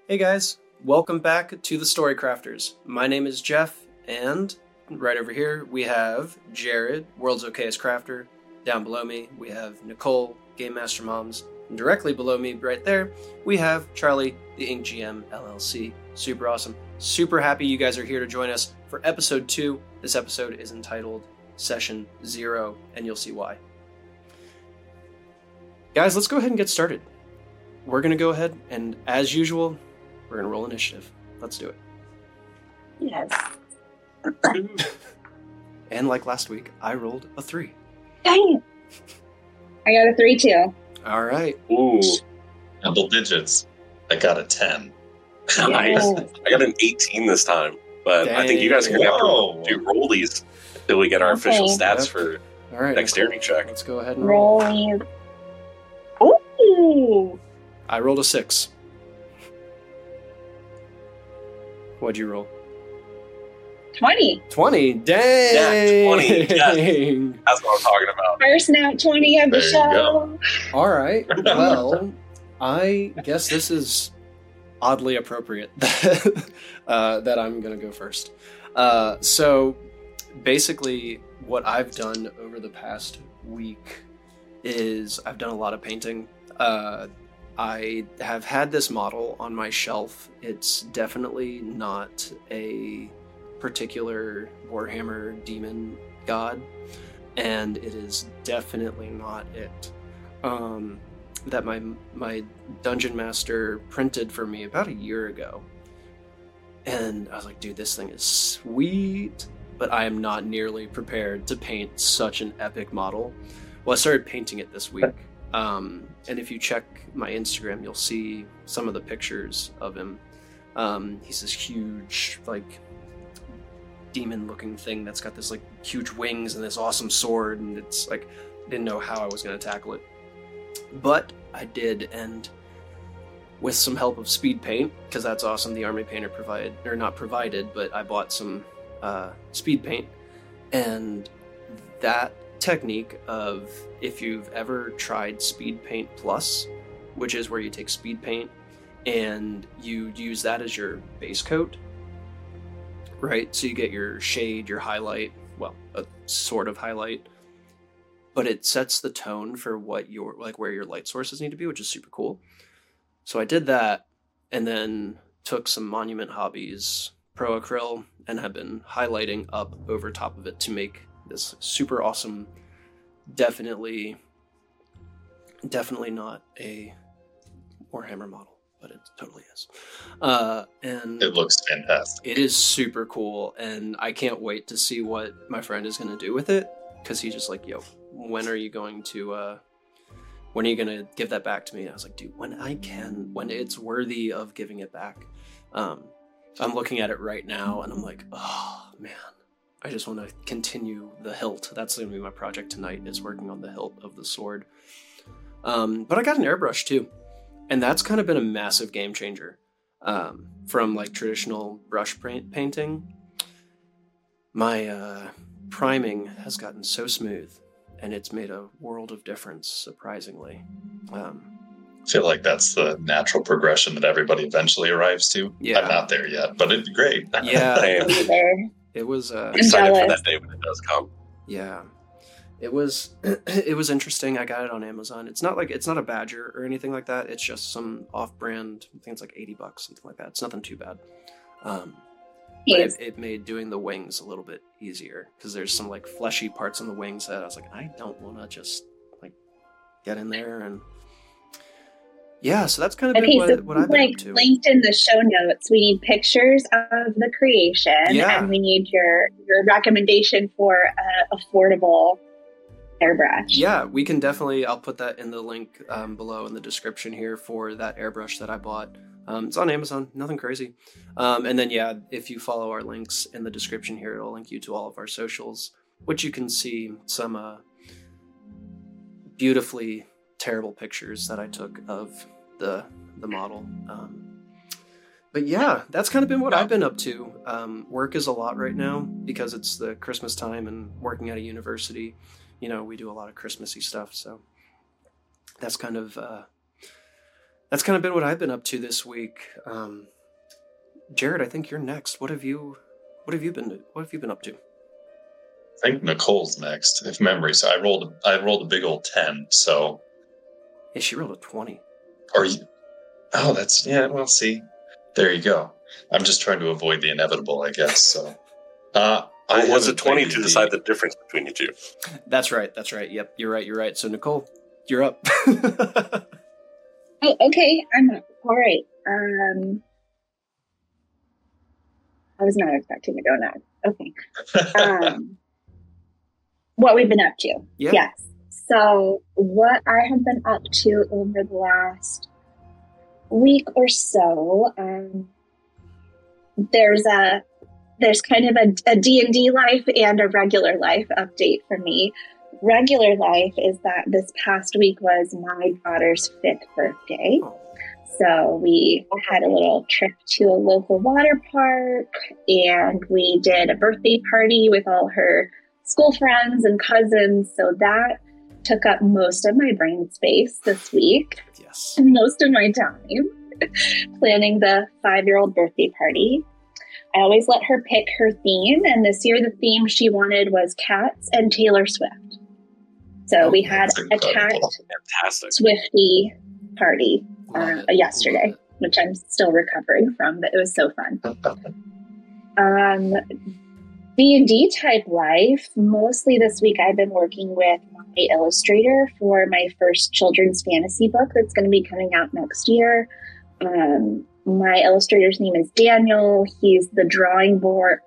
Hey guys, welcome back to the Story Crafters. My name is Jeff, and right over here we have Jared, World's Okayest Crafter. Down below me we have Nicole, Game Master Moms. And directly below me, right there, we have Charlie, the Ink GM LLC. Super awesome. Super happy you guys are here to join us for episode 2. This episode is entitled Session 0, and you'll see why. Guys, let's go ahead and get started. We're going to go ahead and, as usual, we're going to roll initiative. Let's do it. Yes. And like last week, I rolled a 3. Dang it. I got a 3 too. All right. Ooh, Double digits. I got a 10. nice. I got an 18 this time, but I think you guys are going to have Whoa. to do rollies until we get our official Okay. stats Yep. for All right. dexterity check. Let's go ahead and roll. Rolling. Ooh. I rolled a 6. What'd you roll? 20. 20. Dang. Yeah, 20, yes. That's what I'm talking about. First nat 20 of the There you show. All right. Well, I guess this is oddly appropriate that I'm going to go first. So basically, what I've done over the past week is I've done a lot of painting. I have had this model on my shelf. It's definitely not a particular Warhammer demon god, and it is definitely not it. That my dungeon master printed for me about a year ago, and I was like, dude, this thing is sweet, but I am not nearly prepared to paint such an epic model. Well, I started painting it this week, and if you check my Instagram, you'll see some of the pictures of him. He's this huge, like, demon-looking thing that's got this, like, huge wings and this awesome sword, and it's like, I didn't know how I was going to tackle it. But I did, and with some help of speed paint, because that's awesome, the army painter not provided, but I bought some speed paint, and that technique of, if you've ever tried Speed Paint Plus, which is where you take speed paint and you use that as your base coat, right? So you get your shade, your highlight, well, a sort of highlight, but it sets the tone for what your, like, where your light sources need to be, which is super cool. So I did that, and then took some Monument Hobbies Pro Acryl and have been highlighting up over top of it to make this super awesome, definitely not a Warhammer model, but it totally is. And It looks fantastic. it is super cool, and I can't wait to see what my friend is going to do with it, because he's just like, yo, when are you going to give that back to me? And I was like, dude, when it's worthy of giving it back. I'm looking at it right now, and I'm like, oh, man. I just want to continue the hilt. That's going to be my project tonight, is working on the hilt of the sword. But I got an airbrush too. And that's kind of been a massive game changer. From like traditional brush painting, my priming has gotten so smooth, and it's made a world of difference, surprisingly. I feel like that's the natural progression that everybody eventually arrives to. Yeah. I'm not there yet, but it'd be great. Yeah, Same. Be there. it was... Excited for jealous. that day when it does come. Yeah, it was interesting. I got it on Amazon. It's not a Badger or anything like that. It's just some off-brand. I think it's like $80, something like that. It's nothing too bad. But Yes. it made doing the wings a little bit easier, because there's some like fleshy parts on the wings that I was like, I don't want to just like get in there. And yeah, so that's kind of Okay, so been what I've been like up to. linked in the show notes, we need pictures of the creation, Yeah. and we need your recommendation for affordable airbrush. Yeah, we can definitely. I'll put that in the link below in the description here for that airbrush that I bought. It's on Amazon, nothing crazy. And then, yeah, if you follow our links in the description here, it'll link you to all of our socials, which you can see some beautifully terrible pictures that I took of the model. But yeah, that's kind of been what I've been up to. Work is a lot right now because it's the Christmas time and working at a university. You know, we do a lot of Christmassy stuff, so that's kind of that's kind of been what I've been up to this week. Jared, I think you're next. What have you been up to? I think Nicole's next, if memory. So I rolled a big old 10. So yeah, she rolled a 20. Are you? Oh, that's yeah. Well, see, there you go. I'm just trying to avoid the inevitable, I guess. So, was it 20 to decide the difference between you two? That's right. Yep, you're right. So Nicole, you're up. Oh, okay. I'm up. All right. I was not expecting to go now. Okay. What we've been up to. Yeah. Yes. So what I have been up to over the last week or so, there's kind of a D&D life and a regular life update for me. Regular life is that this past week was my daughter's 5th birthday. So we had a little trip to a local water park, and we did a birthday party with all her school friends and cousins. So that took up most of my brain space this week. Yes. Most of my time planning the 5-year-old birthday party. I always let her pick her theme, and this year the theme she wanted was cats and Taylor Swift. So we had a cat Swiftie party yesterday, which I'm still recovering from, but it was so fun. D&D type life. Mostly this week I've been working with my illustrator for my first children's fantasy book that's going to be coming out next year. My illustrator's name is Daniel. He's the drawing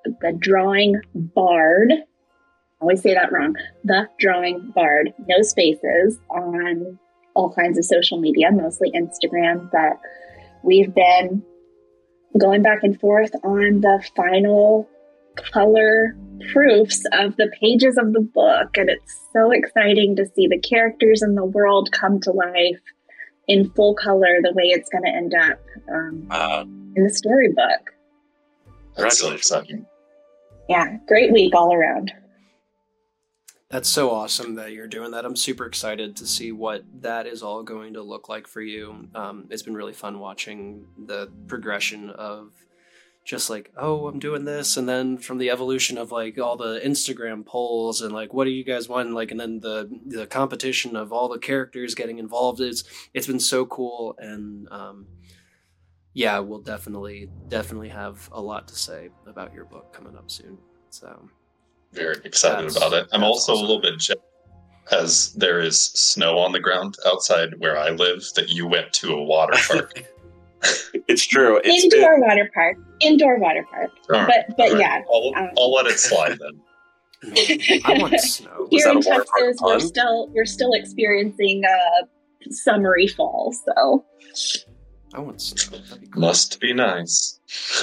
bard. I always say that wrong. The drawing bard, no spaces, on all kinds of social media, mostly Instagram. But we've been going back and forth on the final color proofs of the pages of the book. And it's so exciting to see the characters in the world come to life in full color, the way it's going to end up in the storybook. That's so exciting. Yeah, great week all around. That's so awesome that you're doing that. I'm super excited to see what that is all going to look like for you. It's been really fun watching the progression of just like, oh, I'm doing this, and then from the evolution of like all the Instagram polls and like, what do you guys want? Like, and then the competition of all the characters getting involved. It's been so cool, and yeah, we'll definitely have a lot to say about your book coming up soon. So very excited about it. I'm also awesome. A little bit jealous, as there is snow on the ground outside where I live, that you went to a water park. It's true. Indoor water park. Right. But right. Yeah. I'll let it slide then. I want snow. Here in Texas, we're still experiencing summery fall, so I want snow. That'd be cool. Must be nice.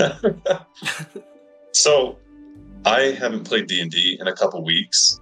So I haven't played D&D in a couple weeks.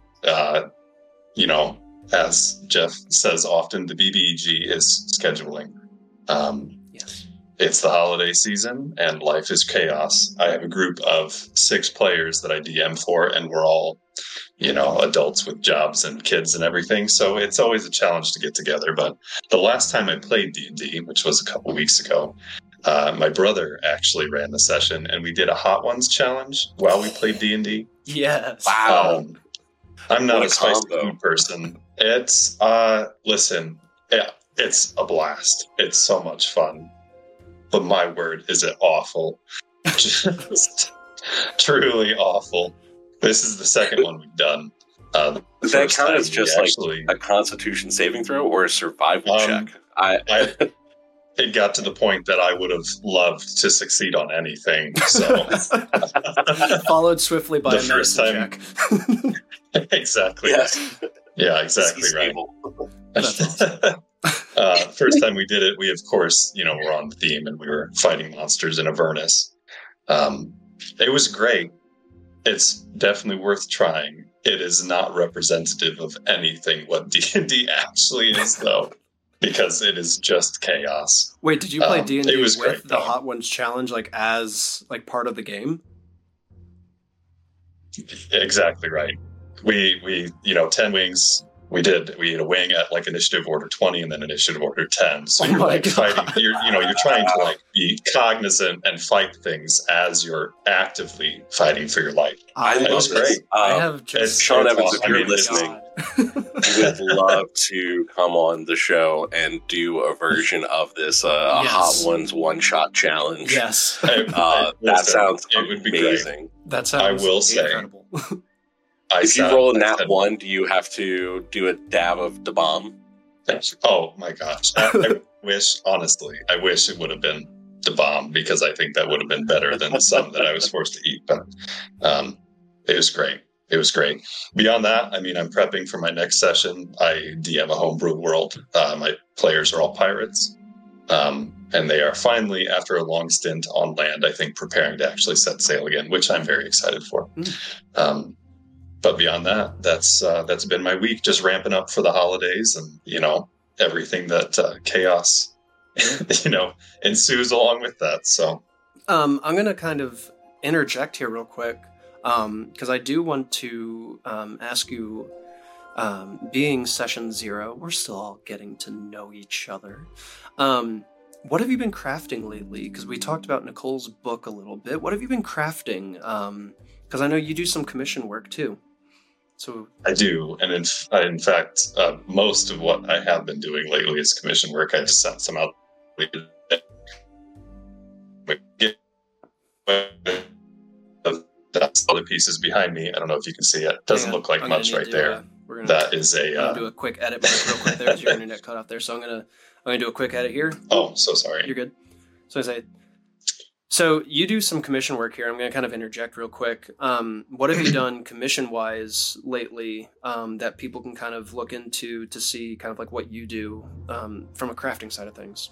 As Jeff says often, the BBEG is scheduling. Yes. It's the holiday season and life is chaos. I have a group of 6 players that I DM for, and we're all, adults with jobs and kids and everything. So it's always a challenge to get together. But the last time I played D&D, which was a couple weeks ago, my brother actually ran the session, and we did a Hot Ones challenge while we played D&D. Yes. Wow. I'm not a spicy food person. It's, listen, yeah, it's a blast. It's so much fun. But my word, is it awful. Just truly awful. This is the second one we've done. Does that count as just like a Constitution saving throw or a survival check? It got to the point that I would have loved to succeed on anything. So followed swiftly by a medicine check. Exactly. Yes. Yeah, exactly right. That's awesome. First time we did it, we of course, were on theme and we were fighting monsters in Avernus. It was great. It's definitely worth trying. It is not representative of anything what D&D actually is, though. Because it is just chaos. Wait, did you play D&D with great, the Hot Ones challenge as part of the game? Exactly right. We 10 Wings We had a wing at like initiative order 20 and then initiative order 10. So you're God. fighting, you're trying to like be cognizant and fight things as you're actively fighting for your life. It was great. I have just Sean Evans, awesome. if you're listening, we would love to come on the show and do a version of this Hot Ones one-shot challenge. Yes. That sounds amazing. That sounds I will incredible. say. If you roll a nat 1, do you have to do a dab of the bomb? Oh my gosh. I wish it would have been the bomb, because I think that would have been better than some that I was forced to eat. But it was great. It was great. Beyond that, I mean, I'm prepping for my next session. I DM a homebrew world. My players are all pirates. And they are finally, after a long stint on land, I think, preparing to actually set sail again, which I'm very excited for. But beyond that, that's been my week, just ramping up for the holidays and, everything that chaos, ensues along with that. So I'm going to kind of interject here real quick, because I do want to ask you, being session 0, we're still all getting to know each other. What have you been crafting lately? Because we talked about Nicole's book a little bit. What have you been crafting? Because I know you do some commission work too. So I do, and in fact, most of what I have been doing lately is commission work. I just sent some out. That's other pieces behind me. I don't know if you can see it. Doesn't look like much right there. That is I'm gonna do a quick edit real quick. There's your internet cut off there, so I'm gonna do a quick edit here. Oh, so sorry. You're good. So you do some commission work here. I'm going to kind of interject real quick. What have you done commission-wise lately that people can kind of look into to see kind of like what you do from a crafting side of things?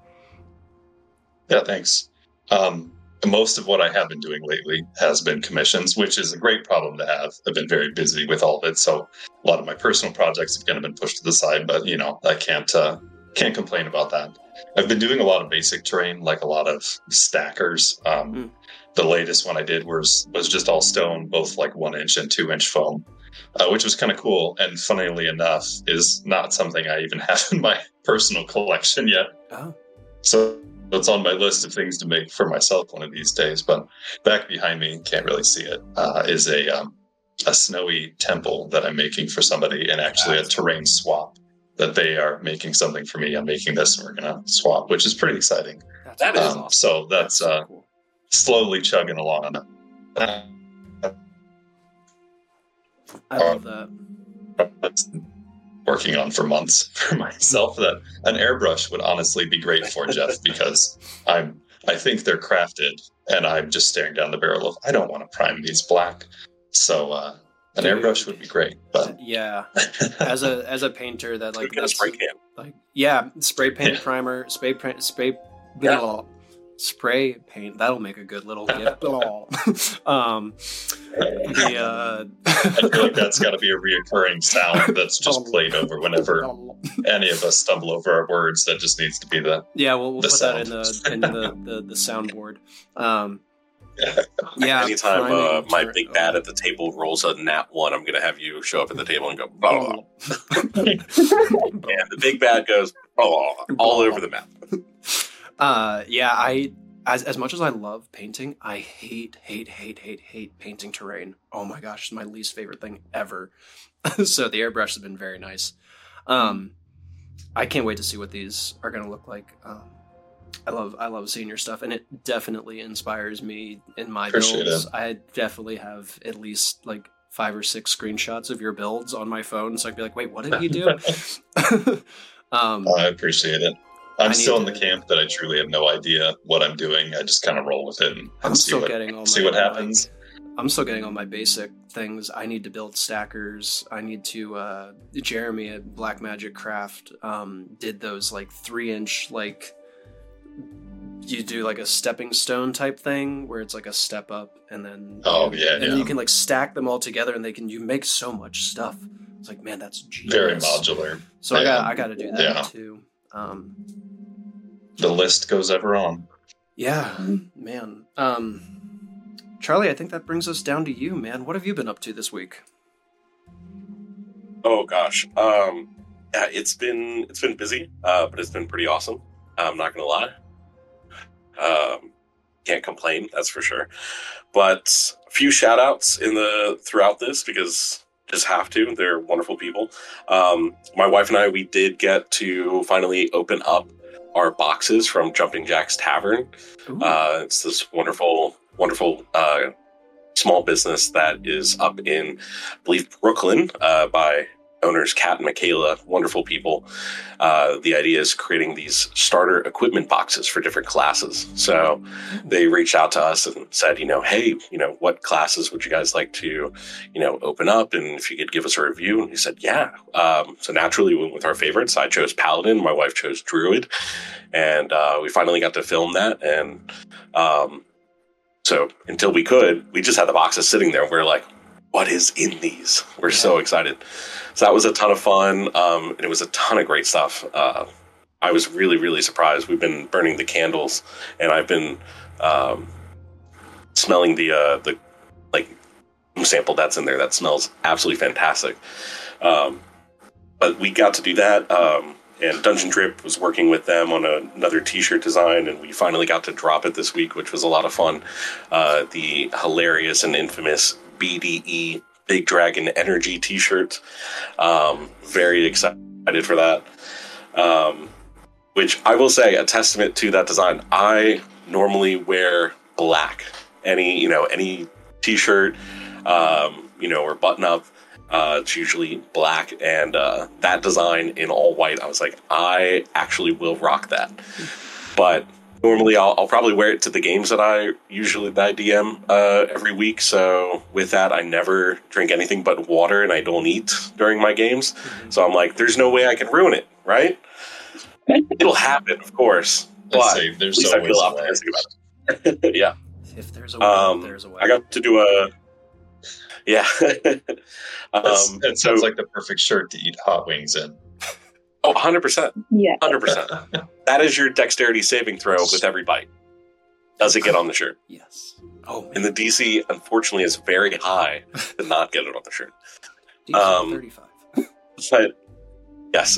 Yeah, thanks. Most of what I have been doing lately has been commissions, which is a great problem to have. I've been very busy with all of it, so a lot of my personal projects have kind of been pushed to the side, but, I can't complain about that. I've been doing a lot of basic terrain, like a lot of stackers. The latest one I did was just all stone, both like 1-inch and 2-inch foam, which was kind of cool. And funnily enough, is not something I even have in my personal collection yet. Oh. So it's on my list of things to make for myself one of these days. But back behind me, can't really see it, is a snowy temple that I'm making for somebody, and actually a terrain swap. That they are making something for me. I'm making this, and we're going to swap, which is pretty exciting. That is awesome. So that's so cool. Slowly chugging along on that. I love that. Working on for months for myself, that an airbrush would honestly be great for, Jeff, because I think they're crafted, and I'm just staring down the barrel of, I don't want to prime these black. So, an airbrush would be great, but yeah, as a painter, that like a spray can, spray paint primer, spray paint. That'll make a good little gift. I feel like that's got to be a reoccurring sound that's just played over whenever any of us stumble over our words. That just needs to be the we'll put sound. that in the soundboard. Anytime my big bad at the table rolls a nat 1, I'm going to have you show up at the table and go, blah, blah, blah. And the big bad goes, all over the map. As much as I love painting, I hate painting terrain. Oh my gosh, it's my least favorite thing ever. So the airbrush has been very nice. I can't wait to see what these are going to look like. I love seeing your stuff, and it definitely inspires me in my builds. I definitely have at least like 5 or 6 screenshots of your builds on my phone, so I'd be like, wait, what did you do? I appreciate it. I'm still in the camp that I truly have no idea what I'm doing. I just kind of roll with it and see what happens. I'm still getting all my basic things. I need to build stackers. I need to Jeremy at Black Magic Craft did those like 3-inch, like you do like a stepping stone type thing where it's like a step up and then then you can like stack them all together, and you make so much stuff. It's like, man, that's genius. Very modular. So I got to do that too. The list goes ever on. Yeah, man. Charlie, I think that brings us down to you, man. What have you been up to this week? Oh gosh. Yeah, it's been busy, but it's been pretty awesome. I'm not gonna lie. Can't complain, that's for sure. But a few shout outs throughout this because just have to. They're wonderful people. My wife and I, we did get to finally open up our boxes from Jumping Jack's Tavern. It's this wonderful small business that is up in, I believe, Brooklyn, by owners Kat and Michaela, wonderful people. The idea is creating these starter equipment boxes for different classes. So they reached out to us and said, hey, what classes would you guys like to, open up? And if you could give us a review. And we said, yeah. So naturally we went with our favorites. I chose Paladin. My wife chose Druid. And we finally got to film that. And so until we just had the boxes sitting there. We're like, what is in these? We're so excited. So that was a ton of fun, and it was a ton of great stuff. I was really, really surprised. We've been burning the candles, and I've been smelling the sample that's in there. That smells absolutely fantastic. But we got to do that, and Dungeon Drip was working with them on another T-shirt design, and we finally got to drop it this week, which was a lot of fun. The hilarious and infamous BDE Big Dragon Energy T-shirt. Very excited for that. Which I will say, a testament to that design. I normally wear black. Any T-shirt, or button up. It's usually black, and that design in all white, I was like, I actually will rock that. But normally I'll probably wear it to the games that I DM every week. So with that, I never drink anything but water, and I don't eat during my games. So I'm like, there's no way I can ruin it, right? It'll happen, of course. But there's at least I feel optimistic about it. Yeah. If there's a way, there's a way. I got to do a... Yeah. It sounds like the perfect shirt to eat hot wings in. Oh, 100%. Yeah. 100%. That is your dexterity saving throw with every bite. Does it get on the shirt? Yes. Oh, man. And the DC, unfortunately, is very high to not get it on the shirt. DC 35. But, yes.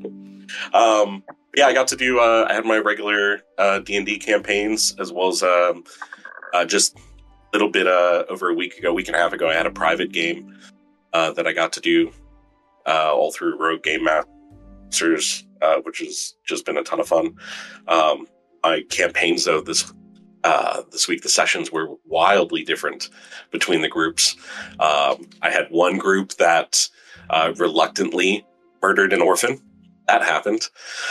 Yeah, I got to do, I had my regular D&D campaigns, as well as just a little bit over a week and a half ago, I had a private game that I got to do all through Rogue Game Masters, which has just been a ton of fun. My campaigns, though, this week, the sessions were wildly different between the groups. I had one group that reluctantly murdered an orphan. That happened.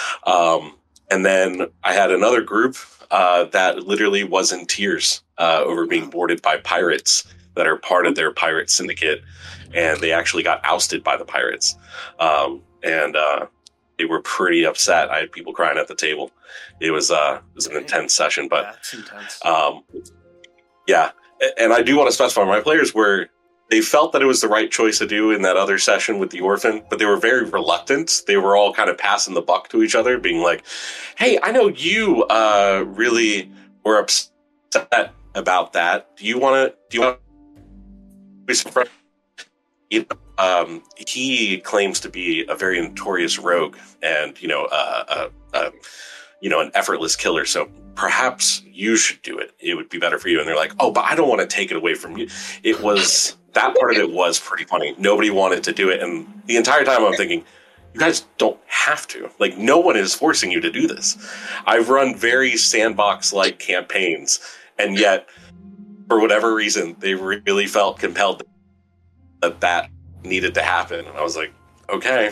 And then I had another group that literally was in tears over being boarded by pirates that are part of their pirate syndicate, and they actually got ousted by the pirates. And they were pretty upset. I had people crying at the table. It was an intense session, but that's intense. Yeah. And I do want to specify, my players they felt that it was the right choice to do in that other session with the orphan, but they were very reluctant. They were all kind of passing the buck to each other, being like, hey, I know you really were upset about that. Do you want to be some friends? He claims to be a very notorious rogue and, an effortless killer. So perhaps you should do it. It would be better for you. And they're like, oh, but I don't want to take it away from you. That part of it was pretty funny. Nobody wanted to do it. And the entire time I'm thinking, you guys don't have to. Like, no one is forcing you to do this. I've run very sandbox-like campaigns, and yet, for whatever reason, they really felt compelled that needed to happen. And I was like, okay.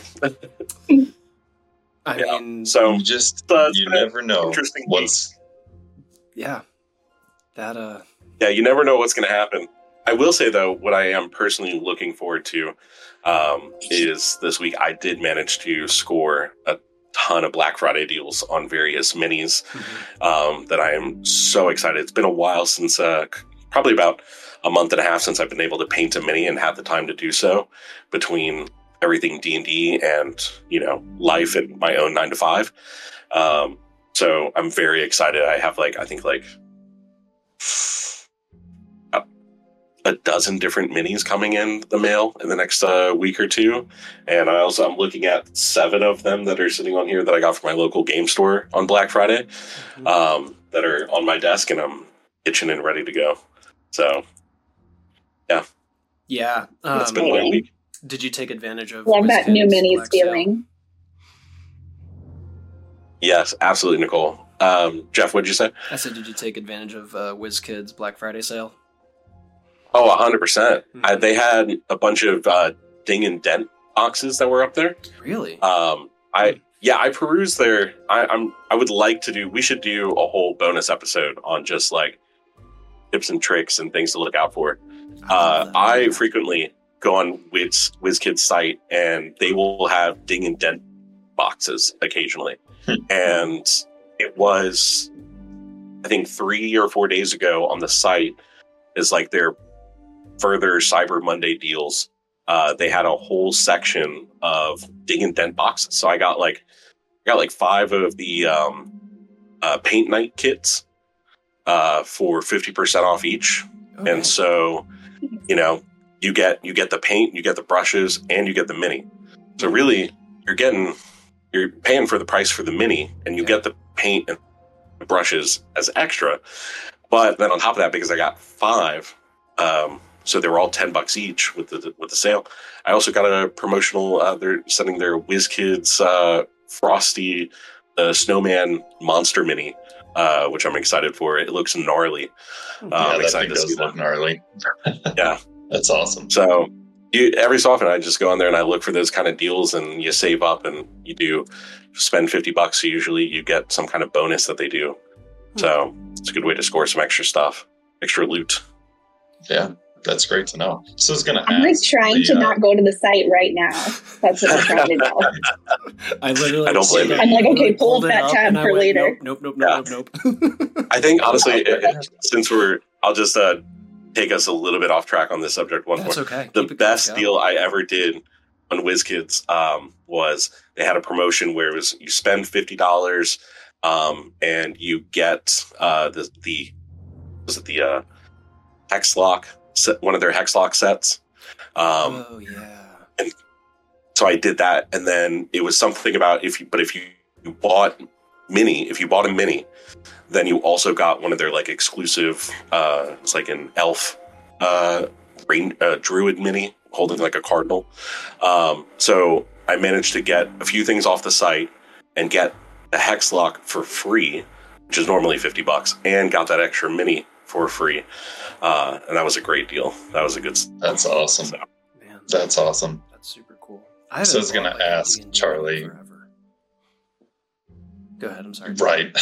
I mean, so you never know. Interesting. Yeah. That. Yeah, you never know what's going to happen. I will say, though, what I am personally looking forward to is this week I did manage to score a ton of Black Friday deals on various minis that I am so excited. It's been a while since, probably about a month and a half since I've been able to paint a mini and have the time to do so between everything D&D and, life and my own 9 to 5. So I'm very excited. I have a a dozen different minis coming in the mail in the next week or two. And I'm looking at 7 of them that are sitting on here that I got from my local game store on Black Friday, that are on my desk, and I'm itching and ready to go. So, yeah. That's been my week. Did you take advantage of Love that new WizKids minis Black Sale? feeling. Yes, absolutely, Nicole. Jeff, what'd you say? I said, did you take advantage of WizKids Black Friday sale? Oh, 100%. They had a bunch of ding and dent boxes that were up there. Really? I perused there. I would like to do. We should do a whole bonus episode on just like tips and tricks and things to look out for. I frequently go on WizKids site, and they will have ding and dent boxes occasionally. And it was, I think, 3 or 4 days ago on the site is like their further Cyber Monday deals. They had a whole section of ding and dent boxes. So I got like 5 of the paint night kits for 50% off each. Okay. And so, you know, you get the paint, you get the brushes, and you get the mini. So really, you're paying for the price for the mini, and you get the paint and the brushes as extra. But then on top of that, because I got 5, so they were all $10 each with the sale. I also got a promotional. They're sending their WizKids Frosty Snowman Monster Mini, which I'm excited for. It looks gnarly. I'm excited to see look that. gnarly. Yeah, that's awesome. So every so often I just go on there and I look for those kind of deals, and you save up and you do spend $50. So usually you get some kind of bonus that they do. So it's a good way to score some extra stuff, extra loot. Yeah, that's great to know. So I was going to ask. I'm like trying to not go to the site right now. That's what I'm trying to do. I literally. I don't blame you. I'm like, okay, pull up pulled it that tab and I for went, later. Nope. I think honestly, since I'll just take us a little bit off track on this subject. That's okay. The Keep it best going. deal I ever did on WizKids was they had a promotion where it was you spend $50 and you get the Hex Lock set, one of their Hex Lock sets. Oh yeah. And so I did that, and then it was something about if you bought a mini, then you also got one of their like exclusive. It's like an elf druid mini holding like a cardinal. So I managed to get a few things off the site and get the Hex Lock for free, which is normally $50, and got that extra mini for free. And that was a great deal. That was a good. That's awesome. So, Man, That's awesome. that's super cool. So I was gonna ask D&D Charlie- forever. Go ahead. I'm sorry. Right.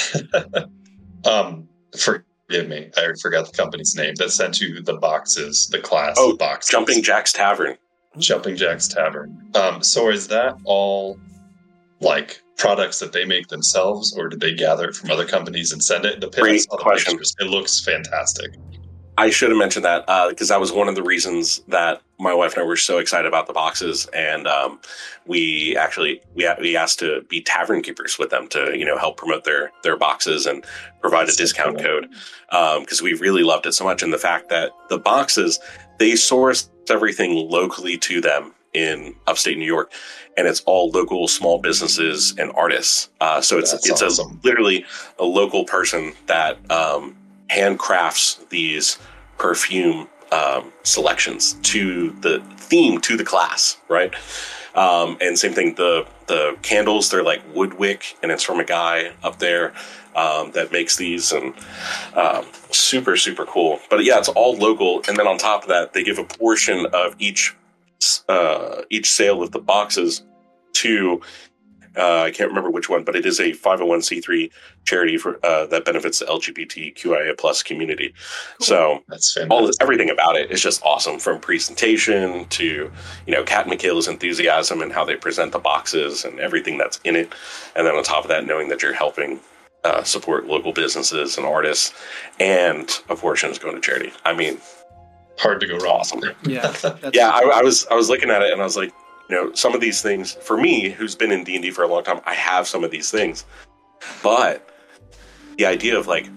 Forgive me. I forgot the company's name that sent you the boxes, the class of boxes. Jumping Jack's Tavern. Jumping Jack's Tavern. So is that all like products that they make themselves, or did they gather it from other companies and send it? Great question. Pictures. It looks fantastic. I should have mentioned that because that was one of the reasons that my wife and I were so excited about the boxes, and we asked to be tavern keepers with them to help promote their boxes and provide a discount code because we really loved it so much, and the fact that the boxes, they source everything locally to them in upstate New York, and it's all local small businesses and artists. So it's awesome. Literally a local person that handcrafts these perfume selections to the theme, to the class, right? And same thing, the candles, they're like Woodwick, and it's from a guy up there that makes these, and super, super cool. But yeah, it's all local. And then on top of that, they give a portion of each sale of the boxes to I can't remember which one, but it is a 501c3 charity for that benefits the LGBTQIA plus community. Cool. So that's fantastic. Everything about it is just awesome, from presentation to Kat and Michaela's enthusiasm and how they present the boxes and everything that's in it. And then on top of that, knowing that you're helping support local businesses and artists, and a portion is going to charity. I mean, hard to go wrong. Awesome. Yeah. Yeah. I was looking at it and I was like, some of these things, for me, who's been in D&D for a long time, I have some of these things. But the idea of like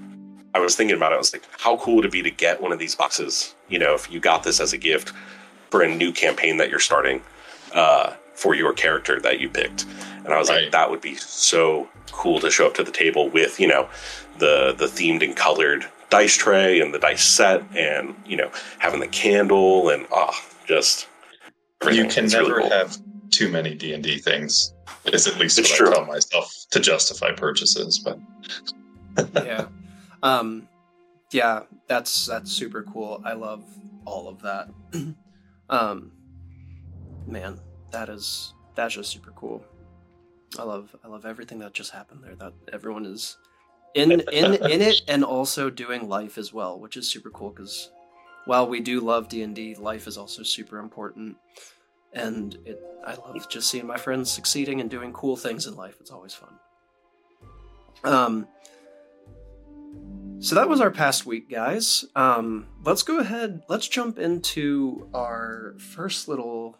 I was thinking about it. I was like, how cool would it be to get one of these boxes? You know, if you got this as a gift for a new campaign that you're starting for your character that you picked. And I was like, that would be so cool to show up to the table with, you know, the themed and colored dice tray and the dice set, and, you know, having the candle and just everything. You can It's never really cool. have too many D&D things. It's at least It's what true. I tell myself to justify purchases, but Yeah. Yeah, that's super cool. I love all of that. Man, that's just super cool. I love everything that just happened there. That everyone is in it and also doing life as well, which is super cool because while we do love D&D, life is also super important. And I love just seeing my friends succeeding and doing cool things in life. It's always fun. So that was our past week, guys. Let's go ahead. Let's jump into our first little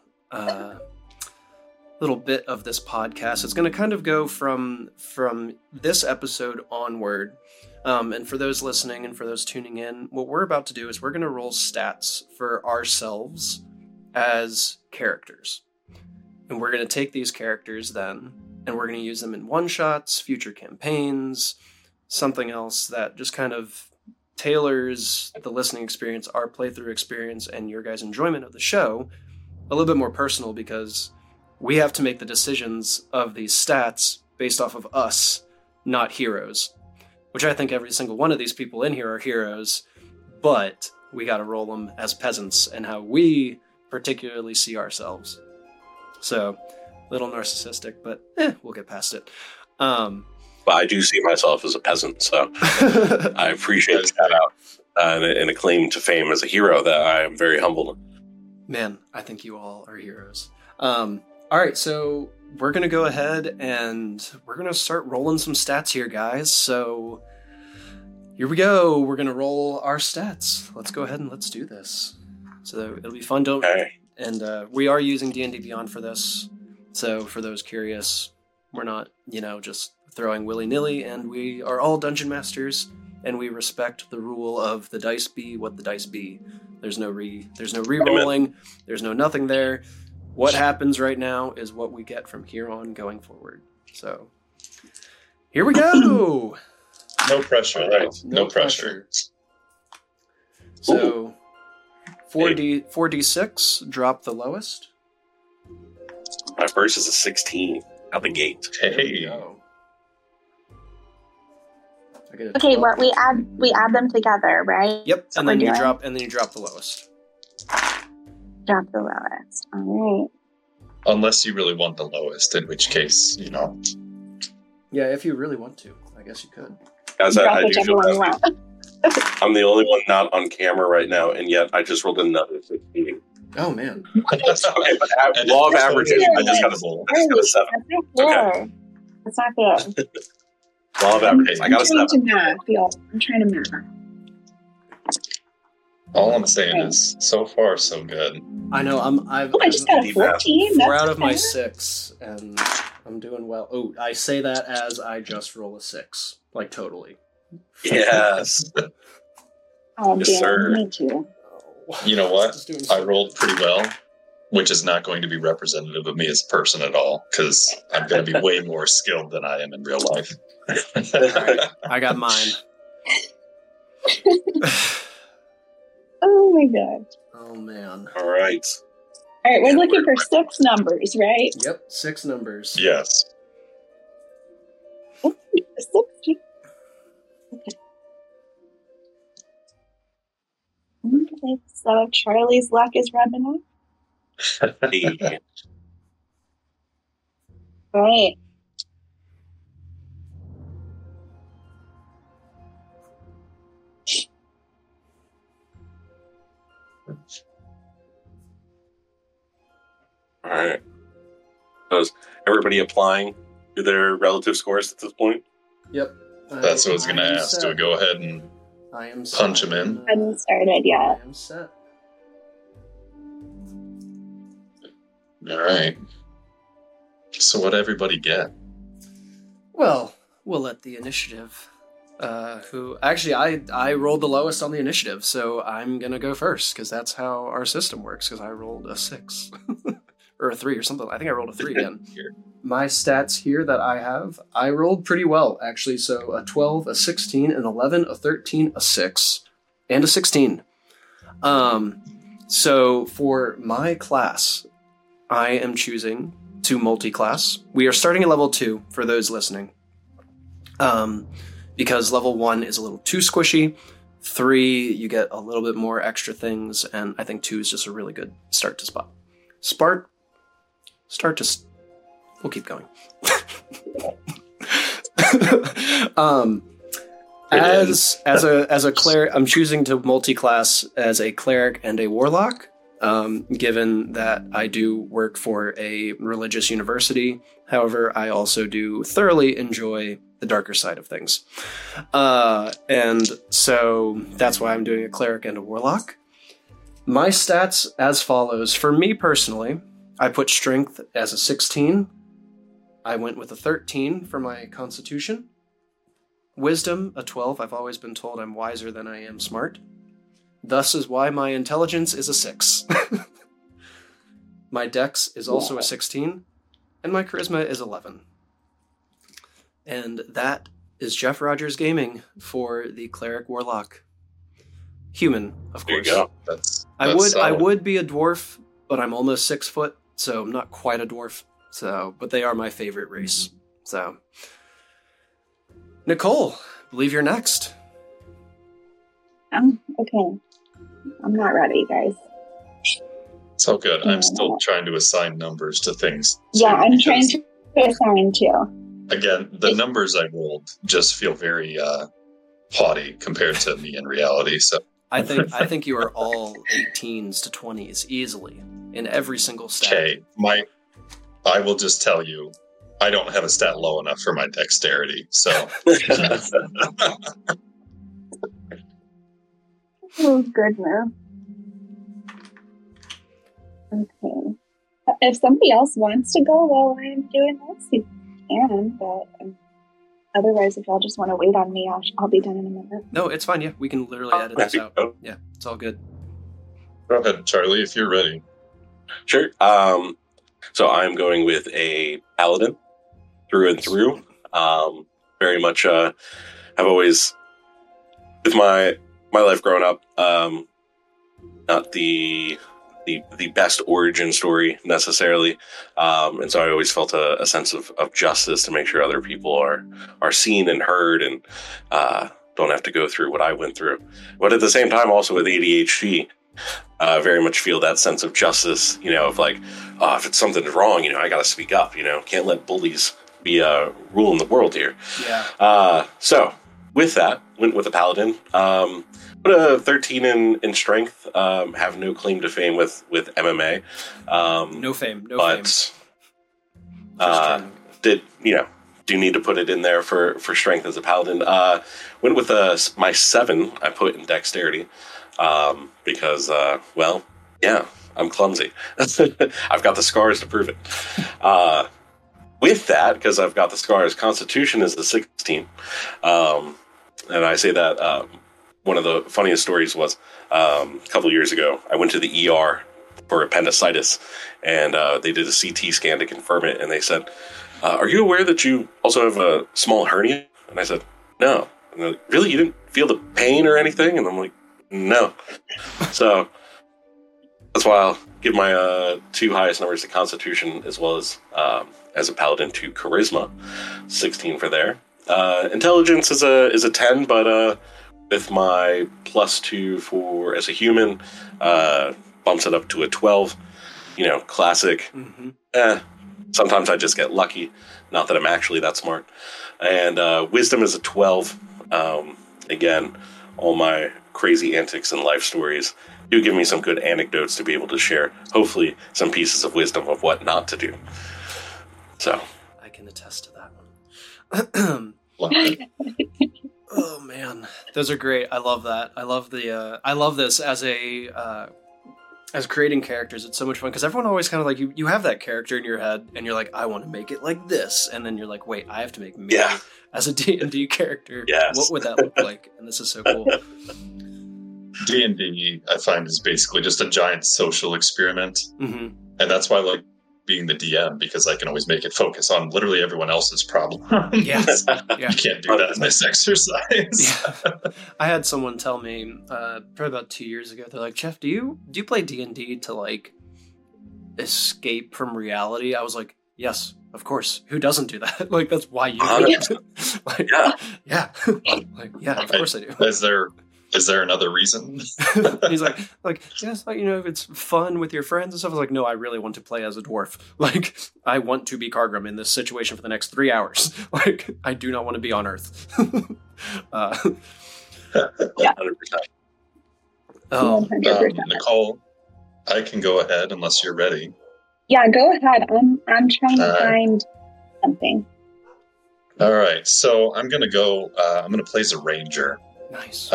bit of this podcast. It's going to kind of go from this episode onward. And for those listening and for those tuning in, what we're about to do is we're going to roll stats for ourselves as characters. And we're going to take these characters then, and we're going to use them in one-shots, future campaigns, something else that just kind of tailors the listening experience, our playthrough experience, and your guys' enjoyment of the show a little bit more personal, because we have to make the decisions of these stats based off of us, not heroes. Which I think every single one of these people in here are heroes, but we got to roll them as peasants and how we particularly see ourselves. So, a little narcissistic, but we'll get past it. But I do see myself as a peasant, so I appreciate that out and a claim to fame as a hero that I am very humbled. Man, I think you all are heroes. All right, so we're going to go ahead and we're going to start rolling some stats here, guys. So here we go. We're going to roll our stats. Let's go ahead and let's do this. So it'll be fun. Okay. And we are using D&D Beyond for this. So for those curious, we're not, just throwing willy-nilly, and we are all dungeon masters, and we respect the rule of the dice be what the dice be. There's no re-rolling. There's no nothing there. What happens right now is what we get from here on going forward. So, here we go! no pressure. All right. No pressure. So, 4d6, drop the lowest. My first is a 16 out the gate. There we Hey, go. I get a Okay, 12. what we add them together, right? Yep, So and then we're you doing- drop the lowest. Drop the lowest. All right. unless you really want the lowest, in which case, Yeah, if you really want to, I guess you could. Guys, Drop I do whichever feel one you bad. want. I'm the only one not on camera right now, and yet I just rolled another 16. Oh man. Okay, but law of averages, I just got a 7. That's not fair. That's not fair. Law of averages, I got a I'm 7. trying to math, y'all. I'm trying to math. all I'm saying is, so far, so good. I know. I've Oh, I just got a deep math. 14. 4 That's out of my fair. 6, and I'm doing well. Oh, I say that as I just roll a 6, like totally. Yes. Oh, Yes, damn. sir. Me too. Oh. You know what? Just doing I so rolled pretty well, which is not going to be representative of me as a person at all, because I'm going to be way more skilled than I am in real life. I got mine. Oh my god. Oh man. All right. All right, we're looking for 6 numbers, right? Yep, 6 numbers. Yes. 6. Okay. So Charlie's luck is rubbing off. Hey. Right. All right. So is everybody applying to their relative scores at this point? Yep. That's what I was going to am ask. set. Do we go ahead and I am punch set. him in? I haven't started yet. I am set. All right. So what everybody get? Well, we'll let the initiative who actually I rolled the lowest on the initiative, so I'm gonna go first because that's how our system works. Because I rolled a 6 or a 3 or something. I think I rolled a 3 again. My stats here that I have, I rolled pretty well actually. So a 12, a 16, an 11, a 13, a 6, and a 16. So for my class, I am choosing to multi-class. We are starting at level 2 for those listening. Because level 1 is a little too squishy. 3, you get a little bit more extra things, and I think 2 is just a really good start to spot. We'll keep going. As a cleric, I'm choosing to multi-class as a cleric and a warlock. Given that I do work for a religious university. However, I also do thoroughly enjoy the darker side of things. And so that's why I'm doing a cleric and a warlock. My stats as follows. For me personally, I put strength as a 16. I went with a 13 for my constitution. Wisdom, a 12. I've always been told I'm wiser than I am smart. Thus is why my intelligence is a 6. My dex is also a 16, and my charisma is 11. And that is Jeff Rogers Gaming for the Cleric Warlock. Human, of course. There you go. That's I solid. would be a dwarf, but I'm almost 6 foot, so I'm not quite a dwarf. So, but they are my favorite race. So, Nicole, I believe you're next. Okay. I'm not ready, guys. It's all good. I'm still trying to assign numbers to things. Yeah, I'm trying to assign too. Again, the numbers I rolled just feel very haughty compared to me in reality. So I think you are all 18s to 20s easily in every single stat. Okay, I will just tell you, I don't have a stat low enough for my dexterity. So Oh, goodness. Okay. If somebody else wants to go while I'm doing this, you can, but otherwise, if y'all just want to wait on me, I'll be done in a minute. No, it's fine. Yeah, we can literally edit this out. Yeah, it's all good. go ahead, Charlie, if you're ready. Sure. So I'm going with a paladin through and through. Very much have always, with my life growing up, not the best origin story necessarily, and so I always felt a sense of justice to make sure other people are seen and heard and don't have to go through what I went through. But at the same time, also with ADHD, very much feel that sense of justice, of like, if it's something wrong, I got to speak up, can't let bullies be ruling the world here. Yeah. So with that, went with a paladin. Put a 13 in strength. Have no claim to fame with MMA. No fame. But do need to put it in there for strength as a paladin. Went with my 7. I put in dexterity because I'm clumsy. I've got the scars to prove it. With that, because I've got the scars, Constitution is the 16. And I say that one of the funniest stories was a couple of years ago, I went to the ER for appendicitis, and they did a CT scan to confirm it, and they said, are you aware that you also have a small hernia? And I said, no. And they're like, really? You didn't feel the pain or anything? And I'm like, no. So that's why I'll give my 2 highest numbers to Constitution as well as a paladin to Charisma, 16 for there. Intelligence is a 10, but with my +2 for as a human, bumps it up to a 12. Classic. Mm-hmm. Sometimes I just get lucky. Not that I'm actually that smart. And wisdom is a 12. Again, all my crazy antics and life stories do give me some good anecdotes to be able to share. Hopefully, some pieces of wisdom of what not to do. So I can attest to that one. Oh man, those are great. I love that. I love the. I love this as a as creating characters, it's so much fun because everyone always kind of like you have that character in your head and you're like, I want to make it like this, and then you're like, wait, I have to make me as a D&D character. Yes. What would that look like? And this is so cool. D&D, I find, is basically just a giant social experiment, and that's why I like being the DM, because I can always make it focus on literally everyone else's problem. Yes. You can't do that in this exercise. I had someone tell me probably about 2 years ago. They're like, Jeff, do you play D&D to like escape from reality? I was like, yes, of course. Who doesn't do that? Like, that's why you do it. Like, yeah. Like, yeah, of course I do. Is there another reason? He's like, yes, like, if it's fun with your friends and stuff. I was like, no, I really want to play as a dwarf. Like, I want to be Cargrim in this situation for the next 3 hours. Like, I do not want to be on Earth. 100%. Nicole, I can go ahead unless you're ready. Yeah, go ahead. I'm trying to find something. All right, so I'm gonna go. I'm gonna play as a ranger. Nice.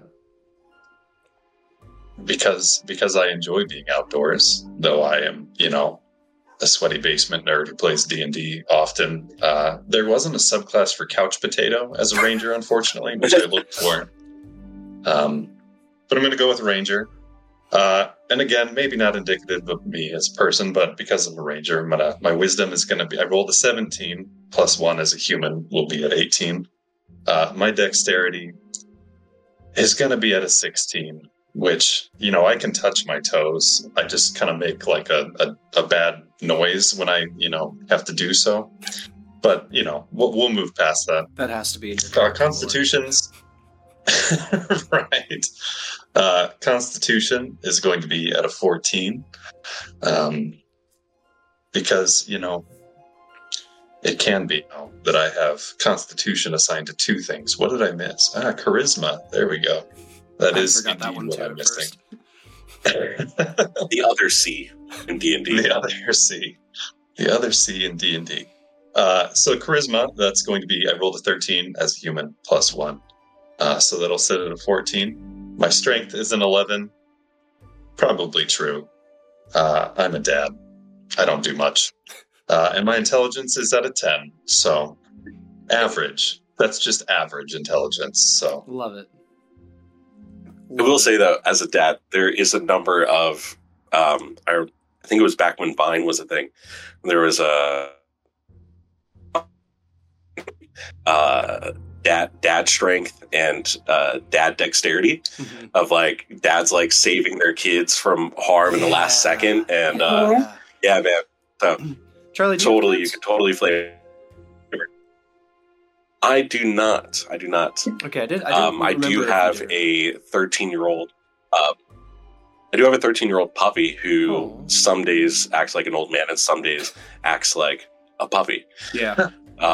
Because I enjoy being outdoors, though I am, a sweaty basement nerd who plays D&D often. There wasn't a subclass for couch potato as a ranger, unfortunately, which I looked for. But I'm going to go with ranger. And again, maybe not indicative of me as a person, but because I'm a ranger, my wisdom is going to be, I rolled a 17 plus 1 as a human will be at 18. My dexterity is going to be at a 16, which, I can touch my toes. I just kind of make like a bad noise when I, have to do so. But, we'll move past that. That has to be. Constitutions. Right. Constitution is going to be at a 14. Because, it can be that I have Constitution assigned to 2 things. What did I miss? Charisma. There we go. That is forgot that one what too I'm missing. The other C in D&D. The other C in D&D. So charisma, that's going to be, I rolled a 13 as a human plus 1. So that'll sit at a 14. My strength is an 11. Probably true. I'm a dad. I don't do much. And my intelligence is at a 10. So average. That's just average intelligence. So love it. I will say, though, as a dad, there is a number of, I think it was back when Vine was a thing. There was a dad strength and dad dexterity of like dads like saving their kids from harm in the last second. And yeah, man. So Charlie, you could totally flavor. I do not. Okay, I did. I do have a 13-year-old. I do have a 13-year-old puppy who some days acts like an old man and some days acts like a puppy. Yeah.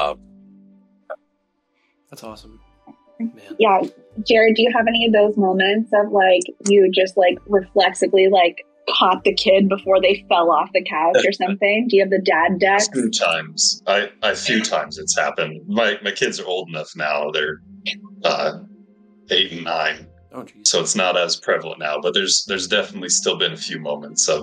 That's awesome. Man. Yeah. Jared, do you have any of those moments of like you just like reflexively like caught the kid before they fell off the couch or something? Do you have the dad dex? A few times. A few times it's happened. My kids are old enough now. They're 8 and 9. Oh, geez. So it's not as prevalent now, but there's definitely still been a few moments of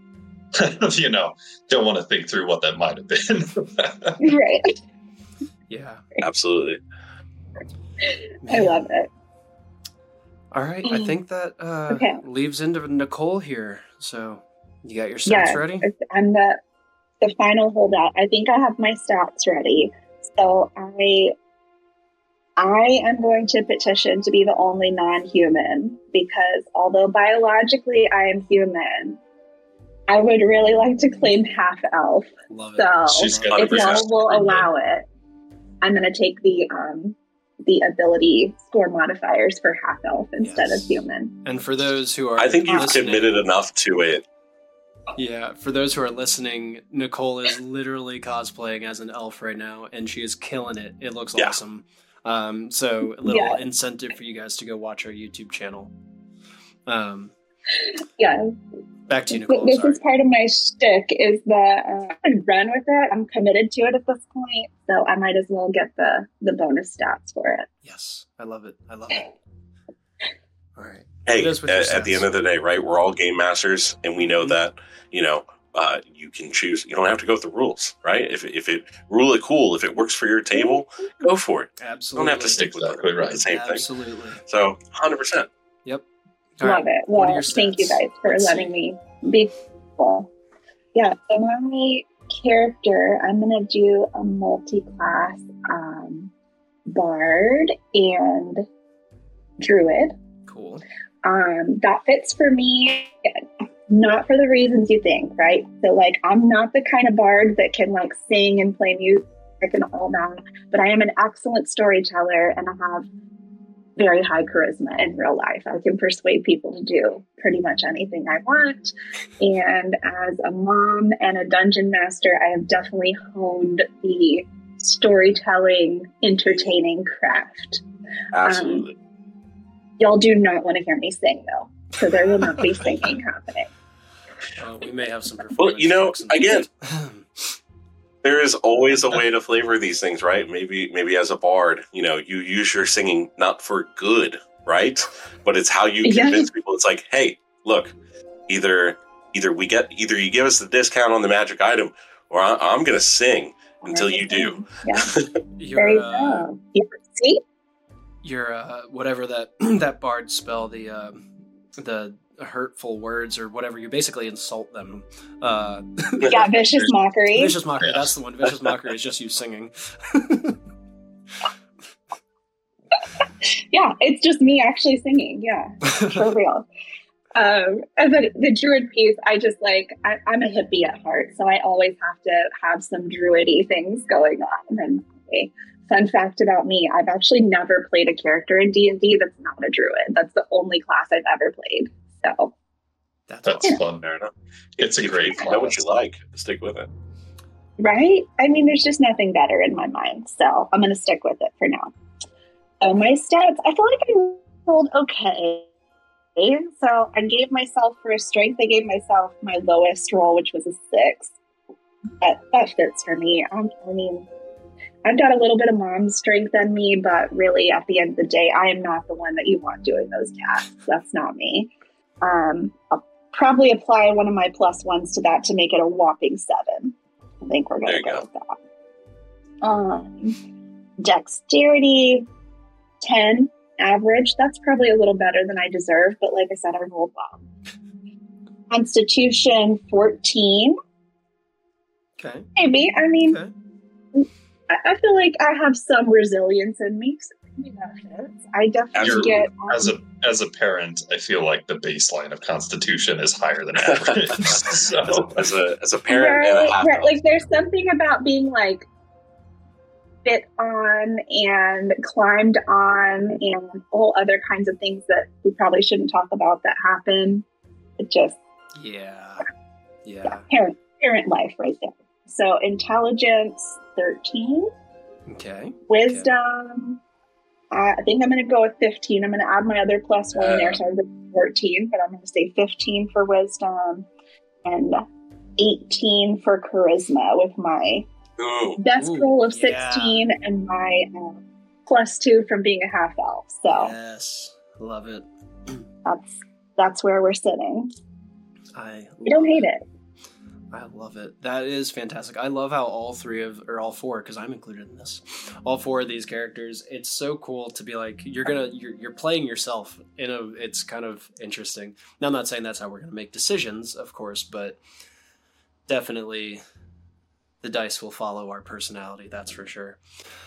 don't want to think through what that might have been. Right. Yeah. Absolutely. I love it. All right, I think that leaves into Nicole here. So you got your stats ready? I'm the final holdout. I think I have my stats ready. So I am going to petition to be the only non-human because although biologically I am human, I would really like to claim half elf. Love it. So if y'all will allow it, I'm going to take the ability score modifiers for half elf instead of human. And for those who are, I think you've committed enough to it. Yeah, for those who are listening, Nicole is literally cosplaying as an elf right now, and she is killing it. It looks awesome. So a little incentive for you guys to go watch our YouTube channel. Back to you, Nicole. This is part of my shtick is the run with it. I'm committed to it at this point, so I might as well get the bonus stats for it. Yes, I love it. All right. Hey, It is with your at the stats. end of the day, right? We're all game masters, and we know that you can choose. You don't have to go with the rules, right? If it rule it cool, if it works for your table, go for it. You Absolutely. don't have to stick with Exactly right. the same thing. Absolutely. So, 100%. Yep. All Love right. it. What are Well, your thank you stats? guys for Let's letting see. me be full. Yeah, so my character, I'm going to do a multi-class bard and druid. Cool. That fits for me, not for the reasons you think, right? So, like, I'm not the kind of bard that can, like, sing and play music and all that, but I am an excellent storyteller, and I have very high charisma in real life. I can persuade people to do pretty much anything I want. And as a mom and a dungeon master, I have definitely honed the storytelling, entertaining craft. Absolutely. Y'all do not want to hear me sing, though. So there will not be singing happening. We may have some performance. Well, checks in again, the- there is always a way to flavor these things, right? Maybe as a bard, you use your singing not for good, right? But it's how you convince people. It's like, hey, look, either you give us the discount on the magic item, or I'm going to sing until you do. Yeah. Your There you go. Yeah. See? your whatever that bard spell, the hurtful words or whatever, you basically insult them. Yeah, vicious mockery. Vicious mockery, Yes. that's the one. Vicious mockery is just you singing. Yeah, it's just me actually singing. Yeah, for real. And the druid piece, I'm a hippie at heart, so I always have to have some druidy things going on. And fun fact about me, I've actually never played a character in D&D that's not a druid. That's the only class I've ever played. So That's That's awesome. fun. Fair enough. It's a great If you know what class. you like, stick with it. right? I mean, there's just nothing better in my mind. So I'm going to stick with it for now. My stats, I feel like I rolled okay. So I gave myself, for a strength, I gave myself my lowest roll, which was a 6. That fits for me. I mean, I've got a little bit of mom strength in me, but really at the end of the day, I am not the one that you want doing those tasks. That's not me. I'll probably apply one of my +1s to that to make it a whopping 7. I think we're going There to you go with that. Dexterity, 10. Average. That's probably a little better than I deserve, but like I said, I rolled well. Constitution, 14. Okay. Maybe. I mean, Okay. I feel like I have some resilience in me. So maybe that fits. I definitely get. As a parent, I feel like the baseline of Constitution is higher than average. So As a parent and a half right. Like there's something about being like fit on and climbed on and all other kinds of things that we probably shouldn't talk about that happen. It just Yeah. parent life right there. So intelligence, 13. Okay. Wisdom, I think I'm going to go with 15. I'm going to add my other +1 there, so I'm going to 14, but I'm going to say 15 for wisdom and 18 for charisma with my Ooh, best Ooh, roll of yeah. 16 and my +2 from being a half elf. So Yes. Love it. that's where we're sitting. I don't hate it. I love it. That is fantastic. I love how all four, because I'm included in this, all 4 of these characters. It's so cool to be like you're playing yourself. It's kind of interesting. Now, I'm not saying that's how we're gonna make decisions, of course, but definitely the dice will follow our personality. That's for sure.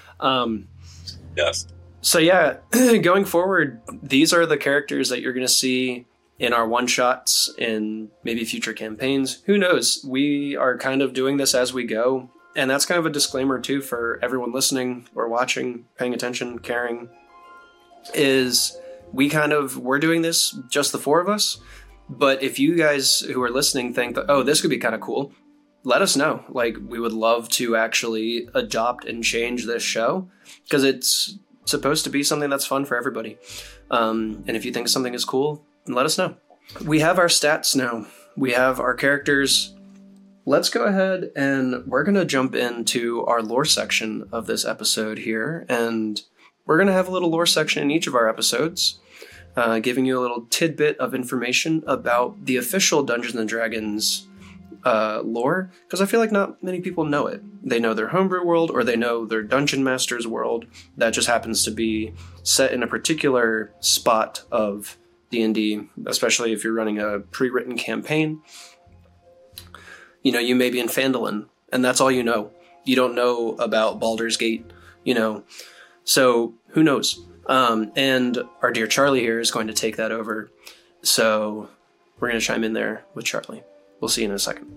yes. So yeah, going forward, these are the characters that you're going to see in our one-shots in maybe future campaigns. Who knows? We are kind of doing this as we go. And that's kind of a disclaimer too for everyone listening or watching, paying attention, caring, is we're doing this, just the 4 of us. But if you guys who are listening think that, oh, this could be kind of cool, let us know. Like, we would love to actually adopt and change this show, because it's supposed to be something that's fun for everybody. And if you think something is cool, let us know. We have our stats now. We have our characters. Let's go ahead and we're going to jump into our lore section of this episode here. And we're going to have a little lore section in each of our episodes. giving you a little tidbit of information about the official Dungeons and Dragons lore, because I feel like not many people know it. They know their homebrew world, or they know their Dungeon Master's world that just happens to be set in a particular spot of D&D, especially if you're running a pre-written campaign. You know, you may be in Phandalin, and that's all you know. You don't know about Baldur's Gate, you know. So, who knows? And our dear Charlie here is going to take that over. So, we're going to chime in there with Charlie. We'll see you in a second.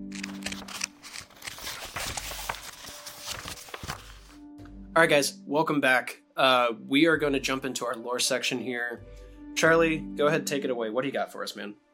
All right, guys, welcome back. We are going to jump into our lore section here. Charlie, go ahead and take it away. What do you got for us, man?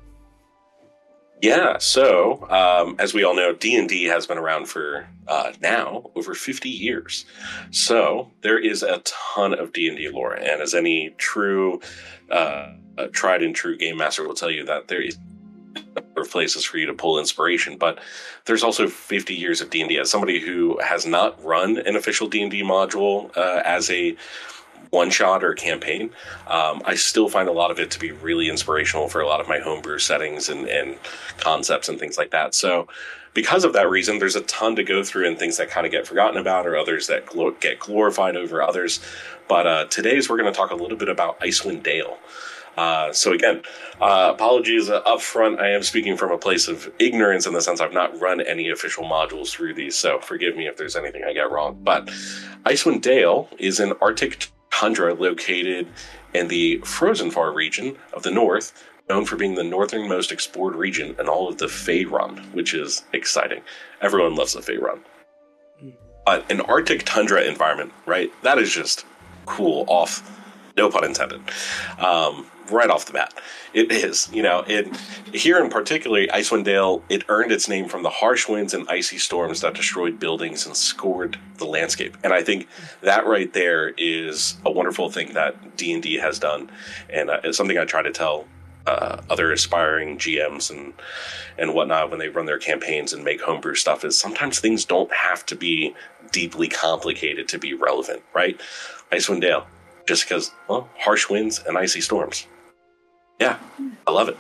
Yeah, so as we all know, D&D has been around for now over 50 years. So there is a ton of D&D lore, and as any true, tried and true game master will tell you, that there is of places for you to pull inspiration, but there's also 50 years of D&D. As somebody who has not run an official D&D module as a one-shot or campaign, I still find a lot of it to be really inspirational for a lot of my homebrew settings and concepts and things like that. So because of that reason, there's a ton to go through, and things that kind of get forgotten about, or others that get glorified over others. But today's we're going to talk a little bit about Icewind Dale. So again, apologies up front. I am speaking from a place of ignorance in the sense I've not run any official modules through these, so forgive me if there's anything I get wrong. But Icewind Dale is an Arctic tundra located in the Frozenfar region of the north, known for being the northernmost explored region in all of the Faerun, which is exciting. Everyone loves the Faerun. But an Arctic tundra environment, right? That is just cool off, no pun intended. Right off the bat. It is, you know, here in particular, Icewind Dale, it earned its name from the harsh winds and icy storms that destroyed buildings and scored the landscape. And I think that right there is a wonderful thing that D&D has done. And it's something I try to tell other aspiring GMs and whatnot when they run their campaigns and make homebrew stuff, is sometimes things don't have to be deeply complicated to be relevant, right? Icewind Dale, just because, well, harsh winds and icy storms. Yeah, I love it.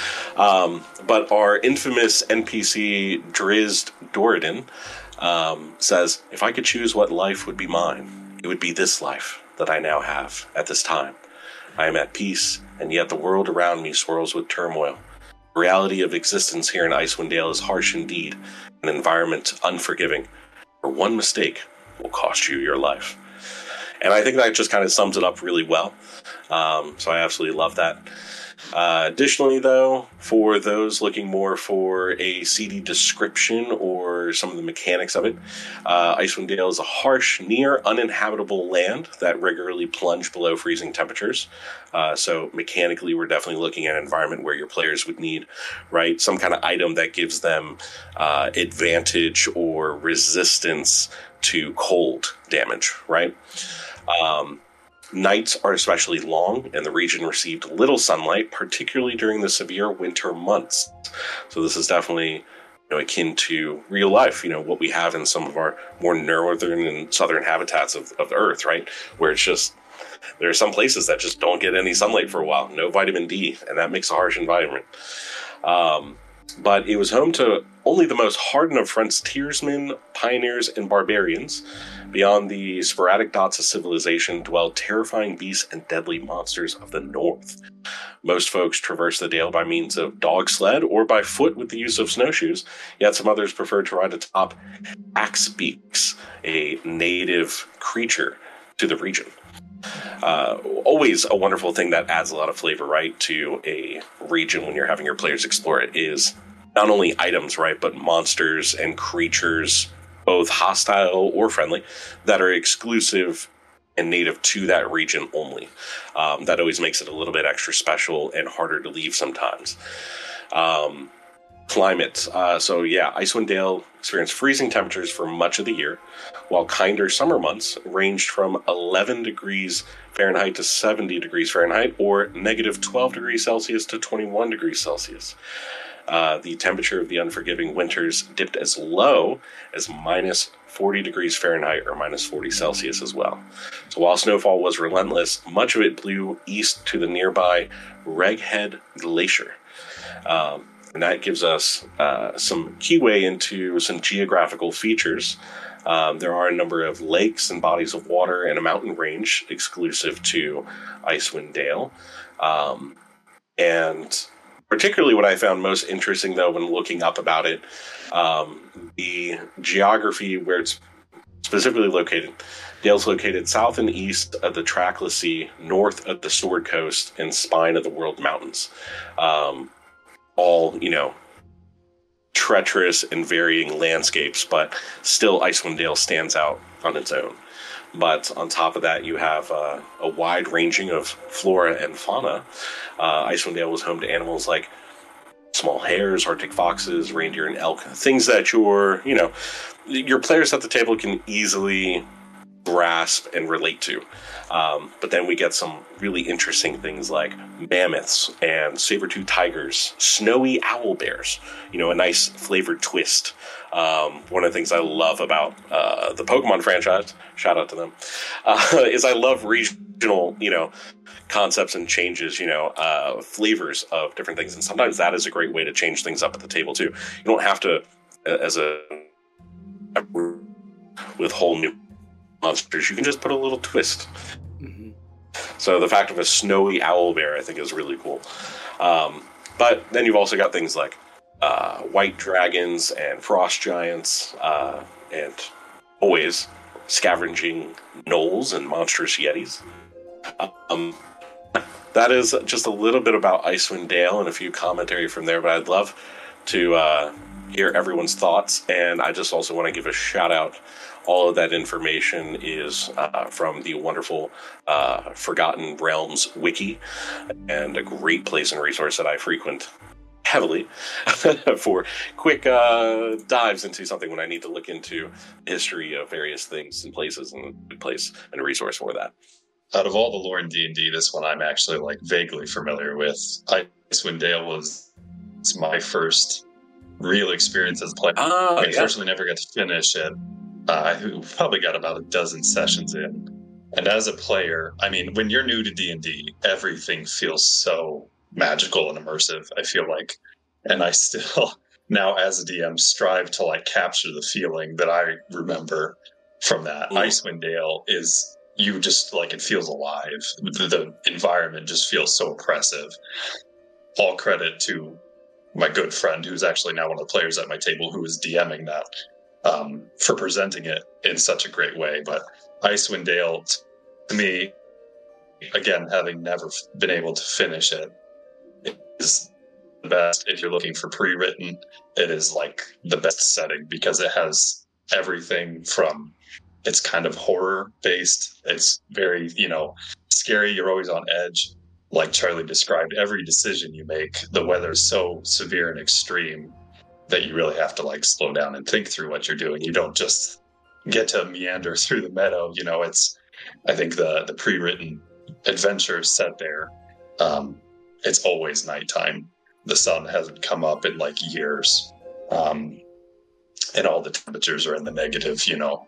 But our infamous NPC Drizzt Doradin says, if I could choose what life would be mine, it would be this life that I now have at this time. I am at peace, and yet the world around me swirls with turmoil. The reality of existence here in Icewind Dale is harsh indeed, an environment unforgiving, where one mistake will cost you your life. And I think that just kind of sums it up really well. So I absolutely love that. Additionally, though, for those looking more for a CD description or some of the mechanics of it, Icewind Dale is a harsh, near uninhabitable land that regularly plunge below freezing temperatures. So mechanically, we're definitely looking at an environment where your players would need, right, some kind of item that gives them advantage or resistance to cold damage, right? Nights are especially long, and the region received little sunlight, particularly during the severe winter months. So this is definitely, you know, akin to real life, you know, what we have in some of our more northern and southern habitats of the Earth, right? Where it's just, there are some places that just don't get any sunlight for a while, no vitamin D, and that makes a harsh environment. But it was home to only the most hardened of frontiersmen, pioneers, and barbarians. Beyond the sporadic dots of civilization dwell terrifying beasts and deadly monsters of the north. Most folks traverse the Dale by means of dog sled or by foot with the use of snowshoes, yet some others prefer to ride atop Axbeaks, a native creature to the region. Always a wonderful thing that adds a lot of flavor, right, to a region when you're having your players explore it, is not only items, right, but monsters and creatures, both hostile or friendly, that are exclusive and native to that region only. That always makes it a little bit extra special and harder to leave sometimes. Climate. So yeah, Icewind Dale experienced freezing temperatures for much of the year, while kinder summer months ranged from 11 degrees Fahrenheit to 70 degrees Fahrenheit, or negative 12 degrees Celsius to 21 degrees Celsius. The temperature of the unforgiving winters dipped as low as minus 40 degrees Fahrenheit or minus 40 Celsius as well. So while snowfall was relentless, much of it blew east to the nearby Reghead Glacier. And that gives us some keyway into some geographical features. There are a number of lakes and bodies of water and a mountain range exclusive to Icewind Dale. And particularly what I found most interesting, though, when looking up about it, the geography where it's specifically located. Dale's located south and east of the Trackless Sea, north of the Sword Coast, and spine of the World Mountains. All, treacherous and varying landscapes, but still Icewind Dale stands out on its own. But on top of that, you have a wide ranging of flora and fauna. Icewind Dale was home to animals like small hares, Arctic foxes, reindeer, and elk. Things that your players at the table can easily grasp and relate to. But then we get some really interesting things like mammoths and saber-toothed tigers, snowy owl bears, a nice flavored twist. One of the things I love about the Pokemon franchise, shout out to them, is I love regional, concepts and changes, flavors of different things. And sometimes that is a great way to change things up at the table too. You don't have to, with whole new monsters, you can just put a little twist. Mm-hmm. So the fact of a snowy owl bear, I think, is really cool. But then you've also got things like white dragons and frost giants, and always scavenging gnolls and monstrous yetis. That is just a little bit about Icewind Dale and a few commentary from there, but I'd love to hear everyone's thoughts, and I just also want to give a shout out. All of that information is from the wonderful Forgotten Realms wiki, and a great place and resource that I frequent heavily for quick dives into something when I need to look into the history of various things and places, and a good place and a resource for that. Out of all the lore in D&D, this one I'm actually vaguely familiar with. Icewind Dale was my first real experience as a player. I unfortunately never got to finish it. I probably got about a dozen sessions in. And as a player, when you're new to D&D, everything feels so magical and immersive, I feel like. And I still, now as a DM, strive to capture the feeling that I remember from that. Icewind Dale is, you just, it feels alive. The environment just feels so oppressive. All credit to my good friend, who's actually now one of the players at my table, who is DMing that. For presenting it in such a great way. But Icewind Dale, to me, again, having never been able to finish it, is the best. If you're looking for pre-written, it is the best setting because it has everything from, it's kind of horror based. It's very, scary. You're always on edge. Like Charlie described, every decision you make, the weather's so severe and extreme that you really have to slow down and think through what you're doing. You don't just get to meander through the meadow. I think the pre-written adventure set there, it's always nighttime. The sun hasn't come up in years. And all the temperatures are in the negative, 20s,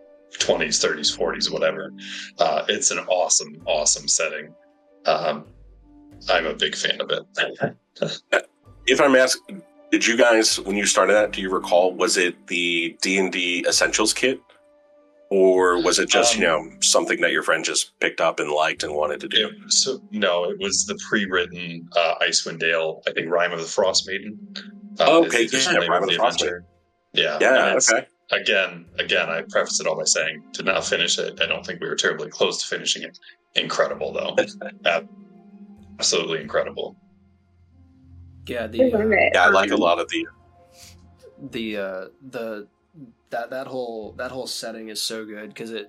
30s, 40s, whatever. It's an awesome, awesome setting. I'm a big fan of it. If I'm asking, did you guys, when you started that, do you recall, was it the D&D Essentials kit? Or was it just, something that your friend just picked up and liked and wanted to do? No, it was the pre-written Icewind Dale, I think, Rime of the Frost Maiden. Okay, Rime of the Frost Maiden. Yeah, okay. Again, I preface it all by saying, did not finish it. I don't think we were terribly close to finishing it. Incredible, though. Absolutely incredible. Yeah, I like a lot of that whole setting is so good because it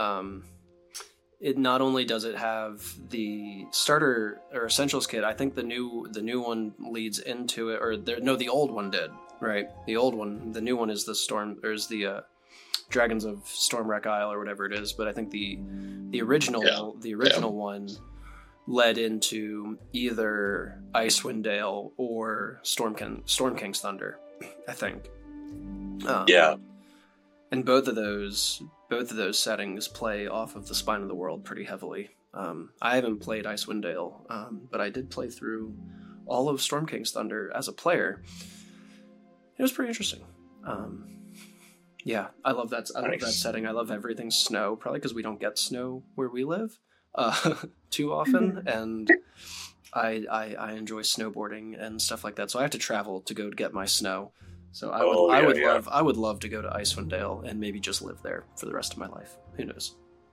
not only does it have the starter or essentials kit. I think the new one leads into it, the old one did, right? The old one, the new one is the Dragons of Stormwreck Isle or whatever it is. But I think the original one led into either Icewind Dale or Storm King's Thunder, I think. And both of those settings play off of the Spine of the World pretty heavily. I haven't played Icewind Dale, but I did play through all of Storm King's Thunder as a player. It was pretty interesting. Yeah, I love that. I love that setting. I love everything snow, probably because we don't get snow where we live too often, and I enjoy snowboarding and stuff like that. So I have to travel to go to get my snow. So I would love to go to Icewind Dale and maybe just live there for the rest of my life. Who knows?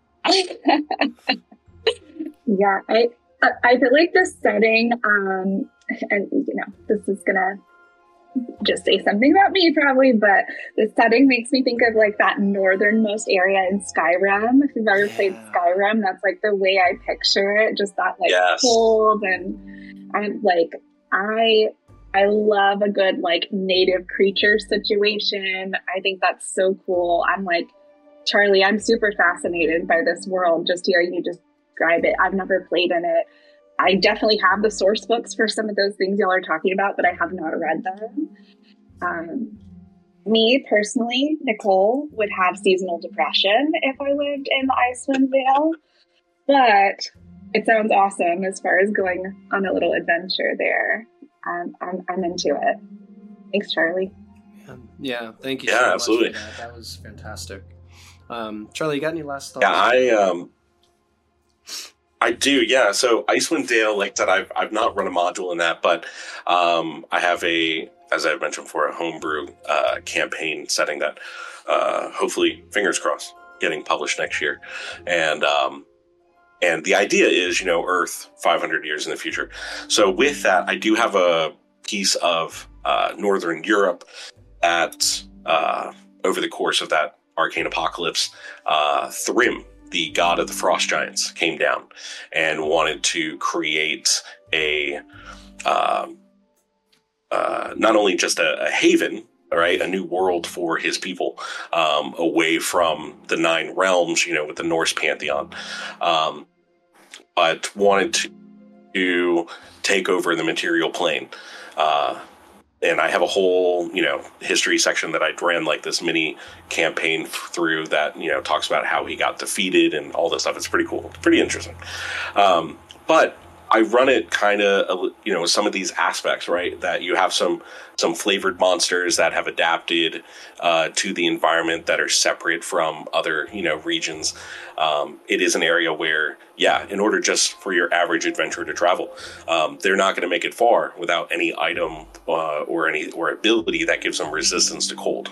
Yeah, I feel like this setting, and this is gonna just say something about me probably, but the setting makes me think of like that northernmost area in Skyrim. If you've ever played Skyrim, that's like the way I picture it, just that like cold, and I'm like I love a good like native creature situation. I think that's so cool. I'm like, Charlie, I'm super fascinated by this world, just hearing you describe it. I've never played in it. I definitely have the source books for some of those things y'all are talking about, but I have not read them. Me personally, Nicole, would have seasonal depression if I lived in the Icewind Dale, but it sounds awesome as far as going on a little adventure there. I'm into it. Thanks, Charlie. Yeah, thank you. Yeah, so absolutely. Much for that. That was fantastic. Charlie, you got any last thoughts? Yeah, I do. Yeah. So Icewind Dale, like that, I've not run a module in that, but I have as I've mentioned before, a homebrew campaign setting that hopefully, fingers crossed, getting published next year, and the idea is, Earth 500 years in the future. So with that, I do have a piece of Northern Europe that over the course of that arcane apocalypse, Thrym, the god of the frost giants, came down and wanted to create a not only just a haven, right, a new world for his people, away from the 9 realms, with the Norse pantheon, but wanted to take over the material plane. And I have a whole, history section that I ran like this mini campaign through that, talks about how he got defeated and all this stuff. It's pretty cool. It's pretty interesting. But I run it kind of, some of these aspects, right? That you have some flavored monsters that have adapted to the environment that are separate from other, regions. It is an area where, in order just for your average adventurer to travel, they're not going to make it far without any item or ability that gives them resistance to cold.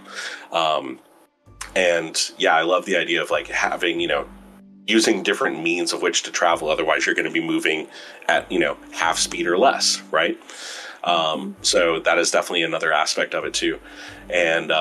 And I love the idea of like having, using different means of which to travel. Otherwise, you're going to be moving at, half speed or less, right? So that is definitely another aspect of it too. And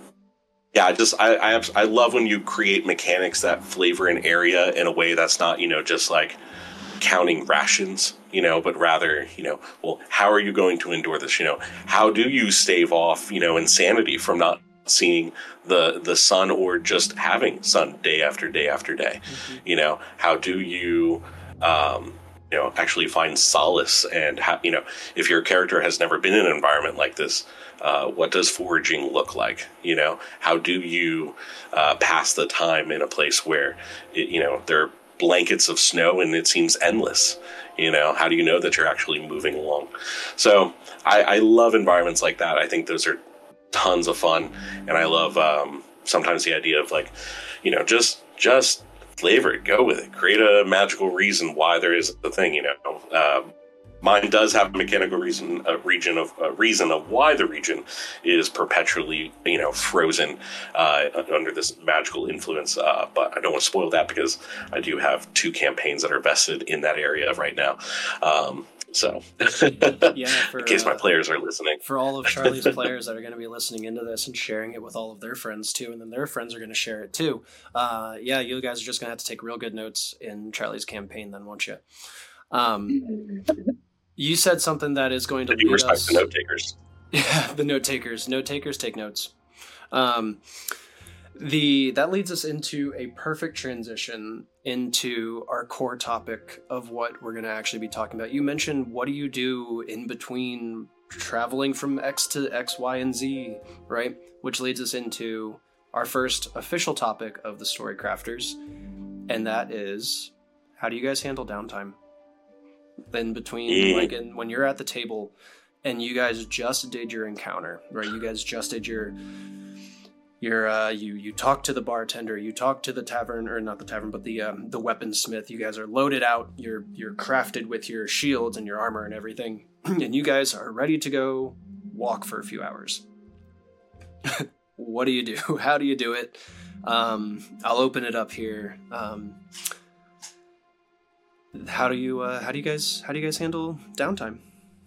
I love when you create mechanics that flavor an area in a way that's not, just like counting rations, but rather, well, how are you going to endure this? How do you stave off, insanity from not seeing the sun or just having sun day after day after day? Mm-hmm. How do you actually find solace, and how, if your character has never been in an environment like this, what does foraging look like? How do you pass the time in a place where there are blankets of snow and it seems endless? How do you know that you're actually moving along? So I love environments like that. I think those are tons of fun, and I love sometimes the idea of like, just flavor it, go with it, create a magical reason why there is a thing. Mine does have a mechanical reason, a reason of why the region is perpetually, frozen under this magical influence. But I don't want to spoil that because I do have 2 campaigns that are vested in that area right now. So, in case my players are listening. For all of Charlie's players that are going to be listening into this and sharing it with all of their friends too, and then their friends are going to share it too. You guys are just going to have to take real good notes in Charlie's campaign then, won't you? You said something that is going to lead us... respect the note takers. Yeah, the note takers. Note takers take notes. That leads us into a perfect transition into our core topic of what we're going to actually be talking about. You mentioned, what do you do in between traveling from X to X, Y, and Z, right? Which leads us into our first official topic of the Story Crafters, and that is, how do you guys handle downtime? In between, like when you're at the table and you guys just did your encounter, right? You guys just did you talk to the bartender, you talk to the tavern, or not the tavern, but the weaponsmith. You guys are loaded out, you're crafted with your shields and your armor and everything, and you guys are ready to go walk for a few hours. What do you do? How do you do it? I'll open it up here. How do you guys handle downtime?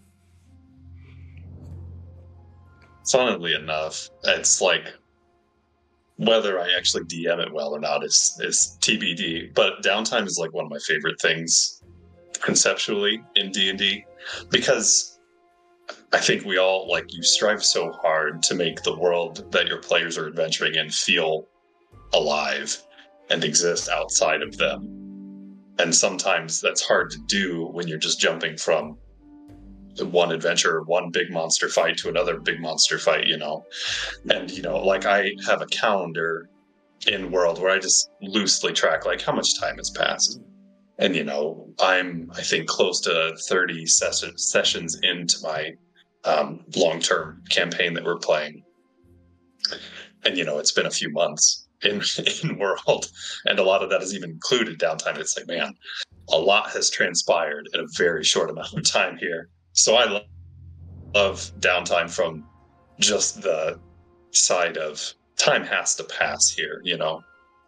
Funnily enough, it's like whether I actually DM it well or not is TBD. But downtime is like one of my favorite things conceptually in D&D, because I think we all, like, you strive so hard to make the world that your players are adventuring in feel alive and exist outside of them. And sometimes that's hard to do when you're just jumping from one adventure, one big monster fight to another big monster fight, you know? And, you know, like, I have a calendar in World where I just loosely track, like, how much time has passed. And, you know, I'm, I think, close to 30 sessions into my long-term campaign that we're playing. And, you know, it's been a few months in World, and a lot of that has even included downtime. It's like, man, a lot has transpired in a very short amount of time here. So I love downtime from just the side of time has to pass here, you know?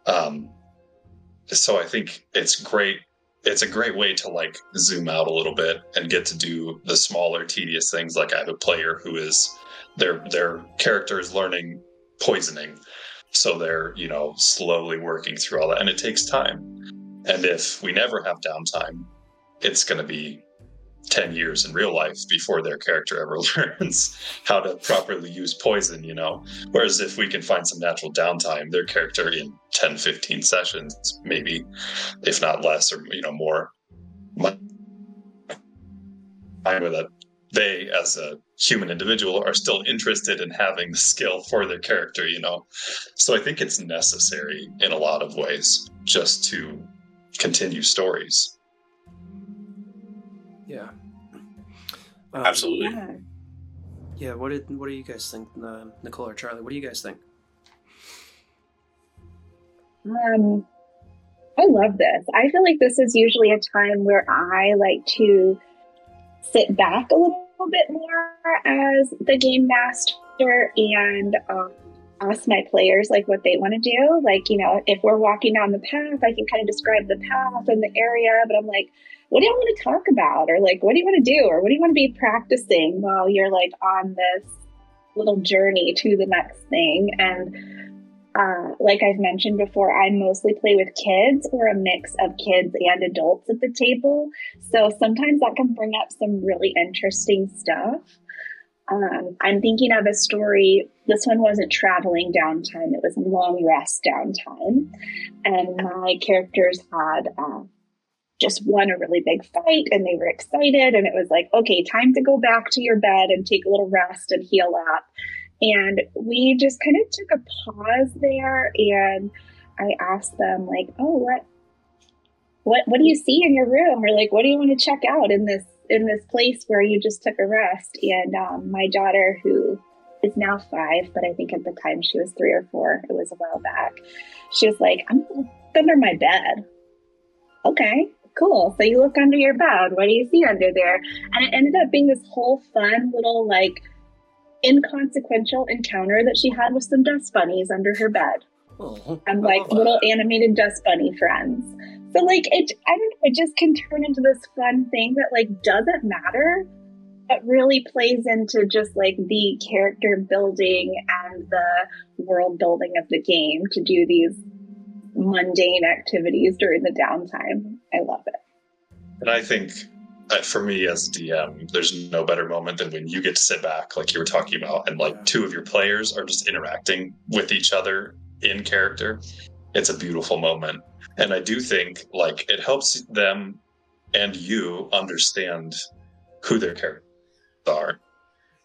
So I think it's great. It's a great way to, like, zoom out a little bit and get to do the smaller, tedious things. Like, I have a player who is, their character is learning poisoning. So they're, you know, slowly working through all that. And it takes time. And if we never have downtime, it's going to be 10 years in real life before their character ever learns how to properly use poison, you know? Whereas if we can find some natural downtime, their character in 10, 15 sessions, maybe, if not less, or, you know, more, that they, as a human individual, are still interested in having the skill for their character, you know? So I think it's necessary in a lot of ways just to continue stories. Yeah. Absolutely. Yeah. What do you guys think, Nicole or Charlie? What do you guys think? I love this. I feel like this is usually a time where I like to sit back a little bit more as the game master and ask my players, like, what they want to do. Like, you know, if we're walking down the path, I can kind of describe the path and the area, but I'm like, what do you want to talk about? Or, like, what do you want to do? Or what do you want to be practicing while you're, like, on this little journey to the next thing? And like I've mentioned before, I mostly play with kids or a mix of kids and adults at the table. So sometimes that can bring up some really interesting stuff. I'm thinking of a story. This one wasn't traveling downtime. It was long rest downtime. And my characters had just won a really big fight, and they were excited. And it was like, okay, time to go back to your bed and take a little rest and heal up. And we just kind of took a pause there, and I asked them, like, oh, what do you see in your room? Or, like, what do you want to check out in this place where you just took a rest? And my daughter, who is now 5, but I think at the time she was 3 or 4, it was a while back, she was like, I'm going to look under my bed. Okay, cool. So you look under your bed. What do you see under there? And it ended up being this whole fun little, like, inconsequential encounter that she had with some dust bunnies under her bed. And, like, little animated dust bunny friends. So, like, I don't know, it just can turn into this fun thing that, like, doesn't matter, but really plays into just, like, the character building and the world building of the game to do these mundane activities during the downtime. I love it. And I think for me as a DM, there's no better moment than when you get to sit back, like you were talking about, and, like, 2 of your players are just interacting with each other in character. It's a beautiful moment. And I do think, like, it helps them and you understand who their characters are.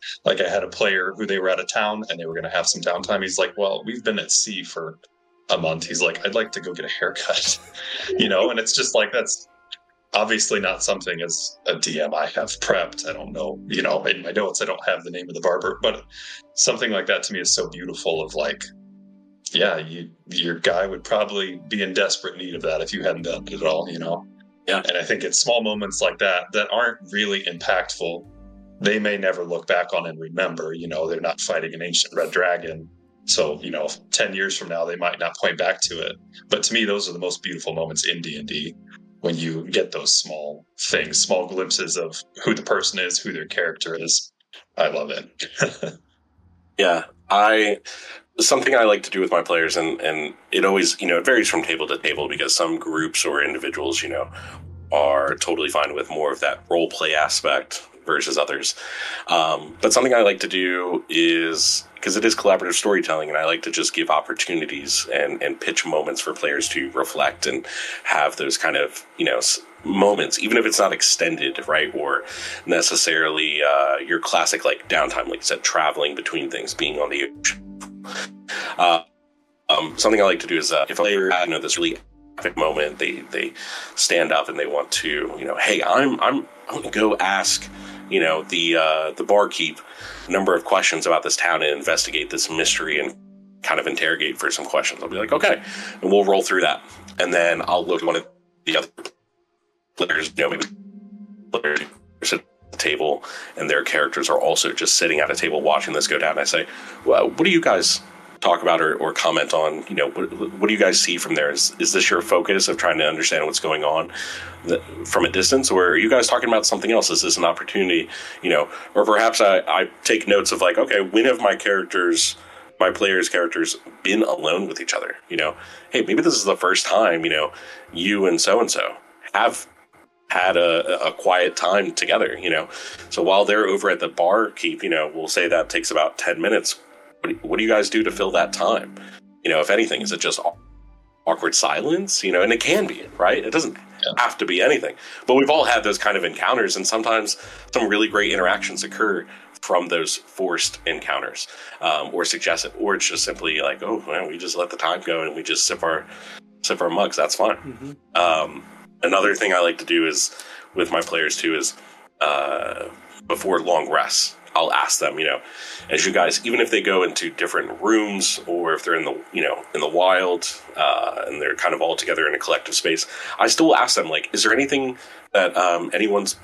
Like I had a player who they were out of town and they were going to have some downtime. He's like, well, we've been at sea for a month. He's like, I'd like to go get a haircut, and it's just like, that's obviously not something as a DM I have prepped. I don't know, in my notes, I don't have the name of the barber, but something like that to me is so beautiful of like, yeah, your guy would probably be in desperate need of that if you hadn't done it at all, Yeah. And I think it's small moments like that aren't really impactful. They may never look back on and remember, they're not fighting an ancient red dragon. So, 10 years from now, they might not point back to it. But to me, those are the most beautiful moments in D&D, when you get those small things, small glimpses of who the person is, who their character is. I love it. Yeah. Something I like to do with my players, and it always, it varies from table to table, because some groups or individuals, are totally fine with more of that role play aspect versus others. But something I like to do is, because it is collaborative storytelling, and I like to just give opportunities and pitch moments for players to reflect and have those kind of, moments, even if it's not extended, right? Or necessarily your classic, like downtime, like you said, traveling between things, being on the ocean. Something I like to do is if a player, this really epic moment, they stand up and they want to, hey, I'm going to go ask, the barkeep a number of questions about this town and investigate this mystery and kind of interrogate for some questions. I'll be like, okay, and we'll roll through that, and then I'll look at one of the other players, maybe players at the table, and their characters are also just sitting at a table watching this go down. And I say, well, what do you guys talk about or comment on? What do you guys see from there? Is this your focus of trying to understand what's going on from a distance, or are you guys talking about something else? Is this an opportunity, or perhaps I take notes of like, okay, when have my players' characters been alone with each other? Hey, maybe this is the first time, you and so have had a quiet time together, so while they're over at the barkeep, we'll say that takes about 10 minutes. What do you guys do to fill that time? If anything, is it just awkward silence? And it can be, right? It doesn't have to be anything. But we've all had those kind of encounters, and sometimes some really great interactions occur from those forced encounters, or suggested, or it's just simply like, oh, well, we just let the time go and we just sip our mugs. That's fine. Mm-hmm. Another thing I like to do is with my players too is before long rests, I'll ask them, as you guys, even if they go into different rooms or if they're in the wild, and they're kind of all together in a collective space, I still ask them, like, is there anything that anyone's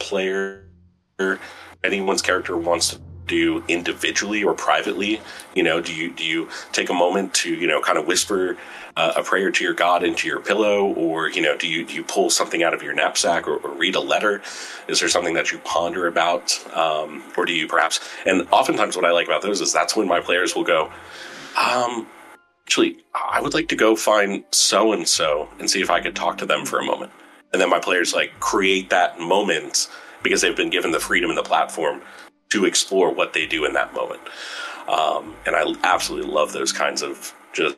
character wants to do individually or privately? Do you take a moment to, kind of whisper a prayer to your God into your pillow, or, do you pull something out of your knapsack or read a letter? Is there something that you ponder about? Or do you perhaps, and oftentimes what I like about those is that's when my players will go, actually, I would like to go find so-and-so and see if I could talk to them for a moment. And then my players like create that moment because they've been given the freedom and the platform to explore what they do in that moment. And I absolutely love those kinds of just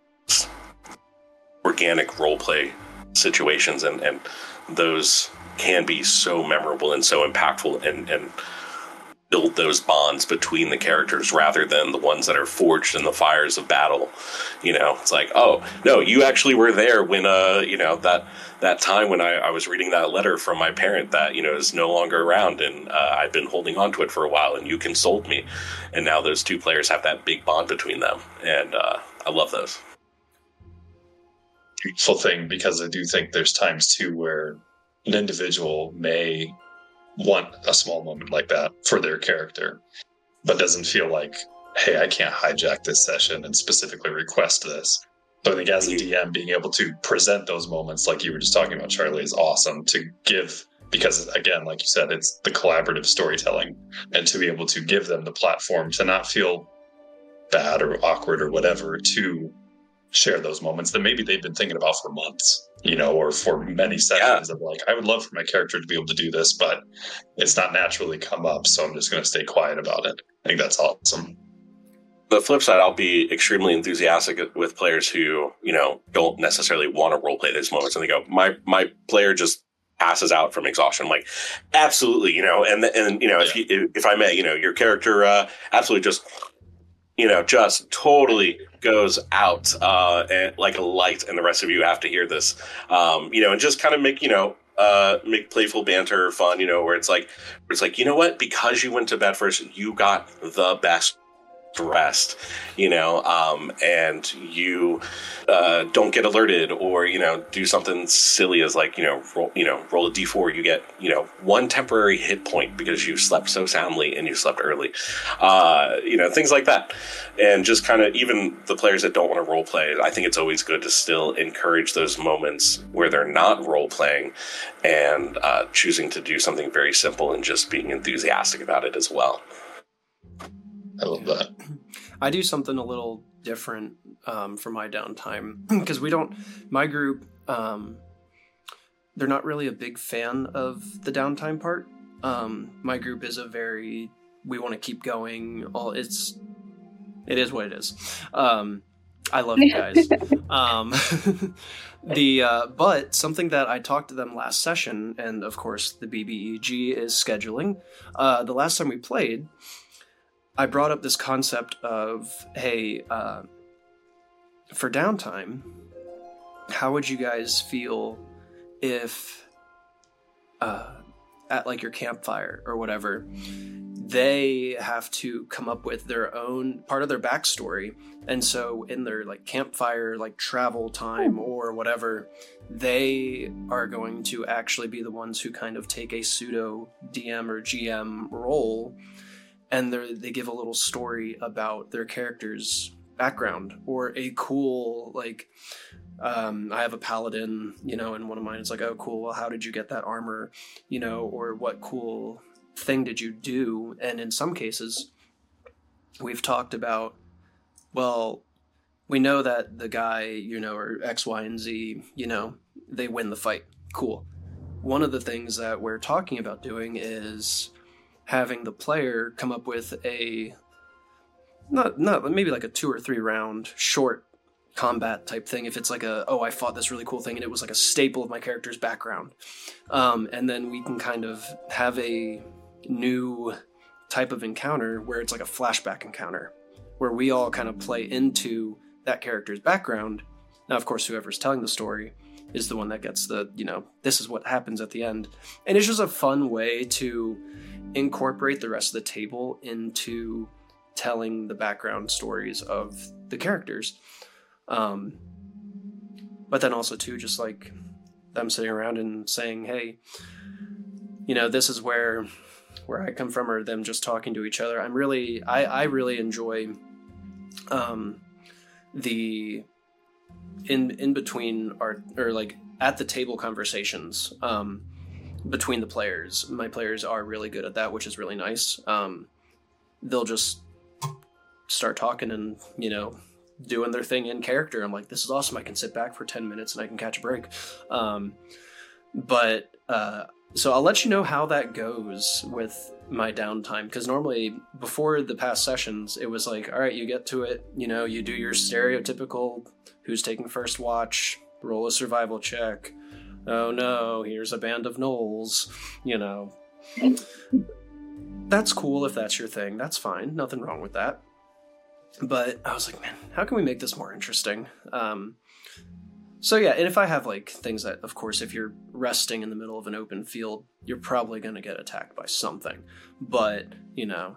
organic role play situations, and those can be so memorable and so impactful and build those bonds between the characters rather than the ones that are forged in the fires of battle. It's like, oh no, you actually were there when that time when I was reading that letter from my parent that is no longer around, and I've been holding on to it for a while, and you consoled me, and now those two players have that big bond between them, and I love those. Beautiful thing, because I do think there's times too where an individual may want a small moment like that for their character, but doesn't feel like, hey, I can't hijack this session and specifically request this. So I think as a DM, being able to present those moments like you were just talking about, Charlie, is awesome to give, because again, like you said, it's the collaborative storytelling, and to be able to give them the platform to not feel bad or awkward or whatever, to share those moments that maybe they've been thinking about for months, or for many sessions of like, I would love for my character to be able to do this, but it's not naturally come up, so I'm just going to stay quiet about it. I think that's awesome. The flip side, I'll be extremely enthusiastic with players who, don't necessarily want to role play those moments, and they go, my player just passes out from exhaustion. I'm like, absolutely, you know, and you know, if I may, you know, your character absolutely just totally goes out and like a light, and the rest of you have to hear this, you know, and just kind of make, you know, make playful banter fun, you know, where it's like, you know what, because you went to bed first, you got the best rest, you know, and you don't get alerted, or, you know, do something silly as like, you know, roll a d4, you get, you know, 1 temporary hit point because you slept so soundly and you slept early, you know, things like that. And just kind of, even the players that don't want to role play, I think it's always good to still encourage those moments where they're not role playing and choosing to do something very simple and just being enthusiastic about it as well. I love that. I do something a little different for my downtime, because my group, they're not really a big fan of the downtime part. My group is we want to keep going. It is what it is. I love you guys. But something that I talked to them last session, and of course the BBEG is scheduling, the last time we played, I brought up this concept of, hey, for downtime, how would you guys feel if, at like your campfire or whatever, they have to come up with their own part of their backstory, and so in their like campfire, like travel time or whatever, they are going to actually be the ones who kind of take a pseudo DM or GM role, and they give a little story about their character's background, or a cool, like, I have a paladin, you know, and one of mine is like, oh, cool, well, how did you get that armor, you know, or what cool thing did you do? And in some cases, we've talked about, well, we know that the guy, you know, or X, Y, and Z, you know, they win the fight. Cool. One of the things that we're talking about doing is having the player come up with a not maybe like a 2 or 3 round short combat type thing, if it's like I fought this really cool thing and it was like a staple of my character's background, and then we can kind of have a new type of encounter where it's like a flashback encounter where we all kind of play into that character's background. Now, of course, whoever's telling the story is the one that gets the, you know, this is what happens at the end. And it's just a fun way to incorporate the rest of the table into telling the background stories of the characters. But then also too, just like them sitting around and saying, hey, you know, this is where I come from, or them just talking to each other. I really enjoy the in between or like at the table conversations between the players. My players are really good at that, which is really nice. They'll just start talking and, you know, doing their thing in character. I'm like, this is awesome. I can sit back for 10 minutes and I can catch a break. So I'll let you know how that goes with my downtime, because normally before the past sessions, it was like, all right, you get to it, you know, you do your stereotypical who's taking first watch, roll a survival check. Oh no, here's a band of gnolls, you know. That's cool if that's your thing. That's fine. Nothing wrong with that. But I was like, man, how can we make this more interesting? So yeah, and if I have like things that, of course, if you're resting in the middle of an open field, you're probably going to get attacked by something. But, you know,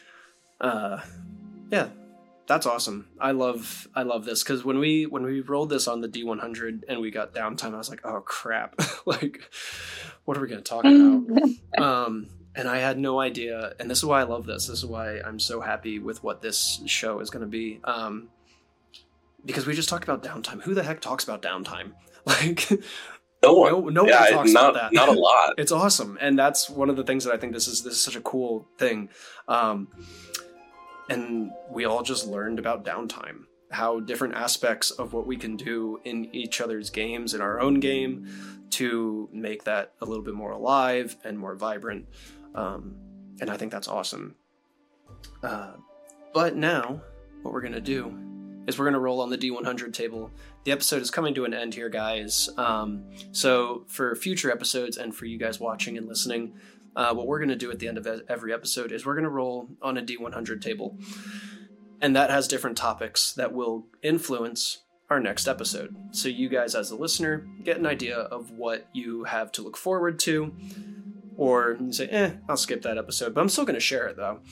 yeah, that's awesome. I love this, because when we rolled this on the D100 and we got downtime, I was like, oh crap, like, what are we going to talk about? And I had no idea, and this is why I love this. This is why I'm so happy with what this show is going to be. Because we just talked about downtime. Who the heck talks about downtime? Like, no one talks about that. Not a lot. It's awesome, and that's one of the things that I think this is such a cool thing. And we all just learned about downtime, how different aspects of what we can do in each other's games, in our own game, to make that a little bit more alive and more vibrant. And I think that's awesome. But now, what we're gonna do is we're going to roll on the D100 table. The episode is coming to an end here, guys. So for future episodes and for you guys watching and listening, what we're going to do at the end of every episode is we're going to roll on a D100 table. And that has different topics that will influence our next episode. So you guys as a listener get an idea of what you have to look forward to, or you say, I'll skip that episode, but I'm still going to share it though.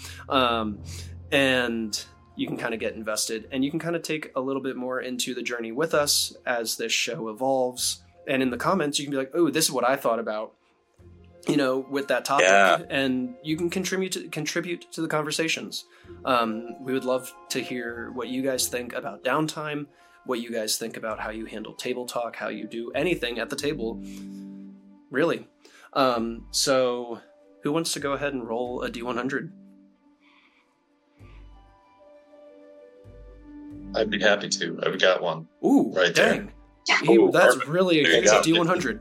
And you can kind of get invested, and you can kind of take a little bit more into the journey with us as this show evolves. And in the comments, you can be like, oh, this is what I thought about, with that topic. Yeah. And you can contribute to the conversations. We would love to hear what you guys think about downtime, what you guys think about how you handle table talk, how you do anything at the table, really. So who wants to go ahead and roll a D100? I'd be happy to. I've got one. Ooh, right dang. there. Ooh, that's really a D100.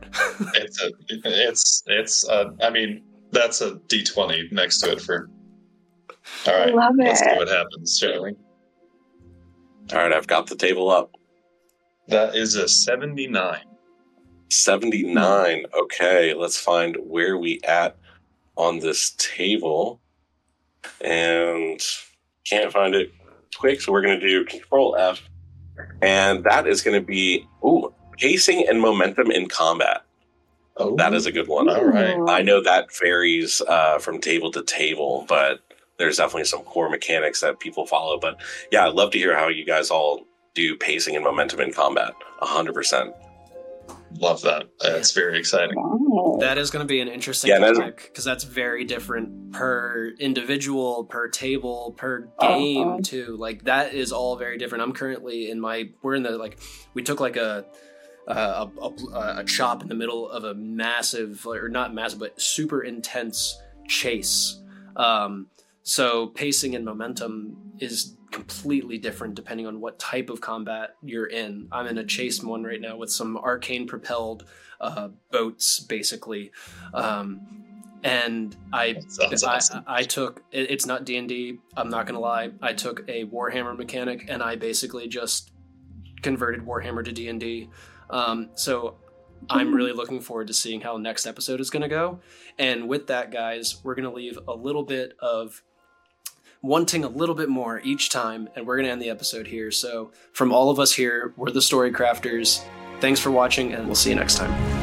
That's a D20 next to it for. All right, love it. Let's see what happens, shall we? All right, I've got the table up. That is a 79. 79. Okay, let's find where we at on this table. And can't find it quick, so we're going to do Control F. And that is going to be pacing and momentum in combat. Oh, that is a good one. All right. I know that varies from table to table, but there's definitely some core mechanics that people follow. But yeah, I'd love to hear how you guys all do pacing and momentum in combat. 100%. Love that. That's very exciting. That is going to be an interesting topic, because that's very different per individual, per table, per game too. Like that is all very different. I'm currently we took like a chop in the middle of a massive, or not massive, but super intense chase. So pacing and momentum is completely different depending on what type of combat you're in. I'm in a chase one right now with some arcane propelled boats, basically. And I took, it's not D&D, I'm not gonna lie, I took a Warhammer mechanic and I basically just converted Warhammer to D&D. So I'm really looking forward to seeing how next episode is gonna go. And with that, guys, we're gonna leave a little bit of wanting a little bit more each time, and we're going to end the episode here. So from all of us here, we're the Story Crafters. Thanks for watching, and we'll see you next time.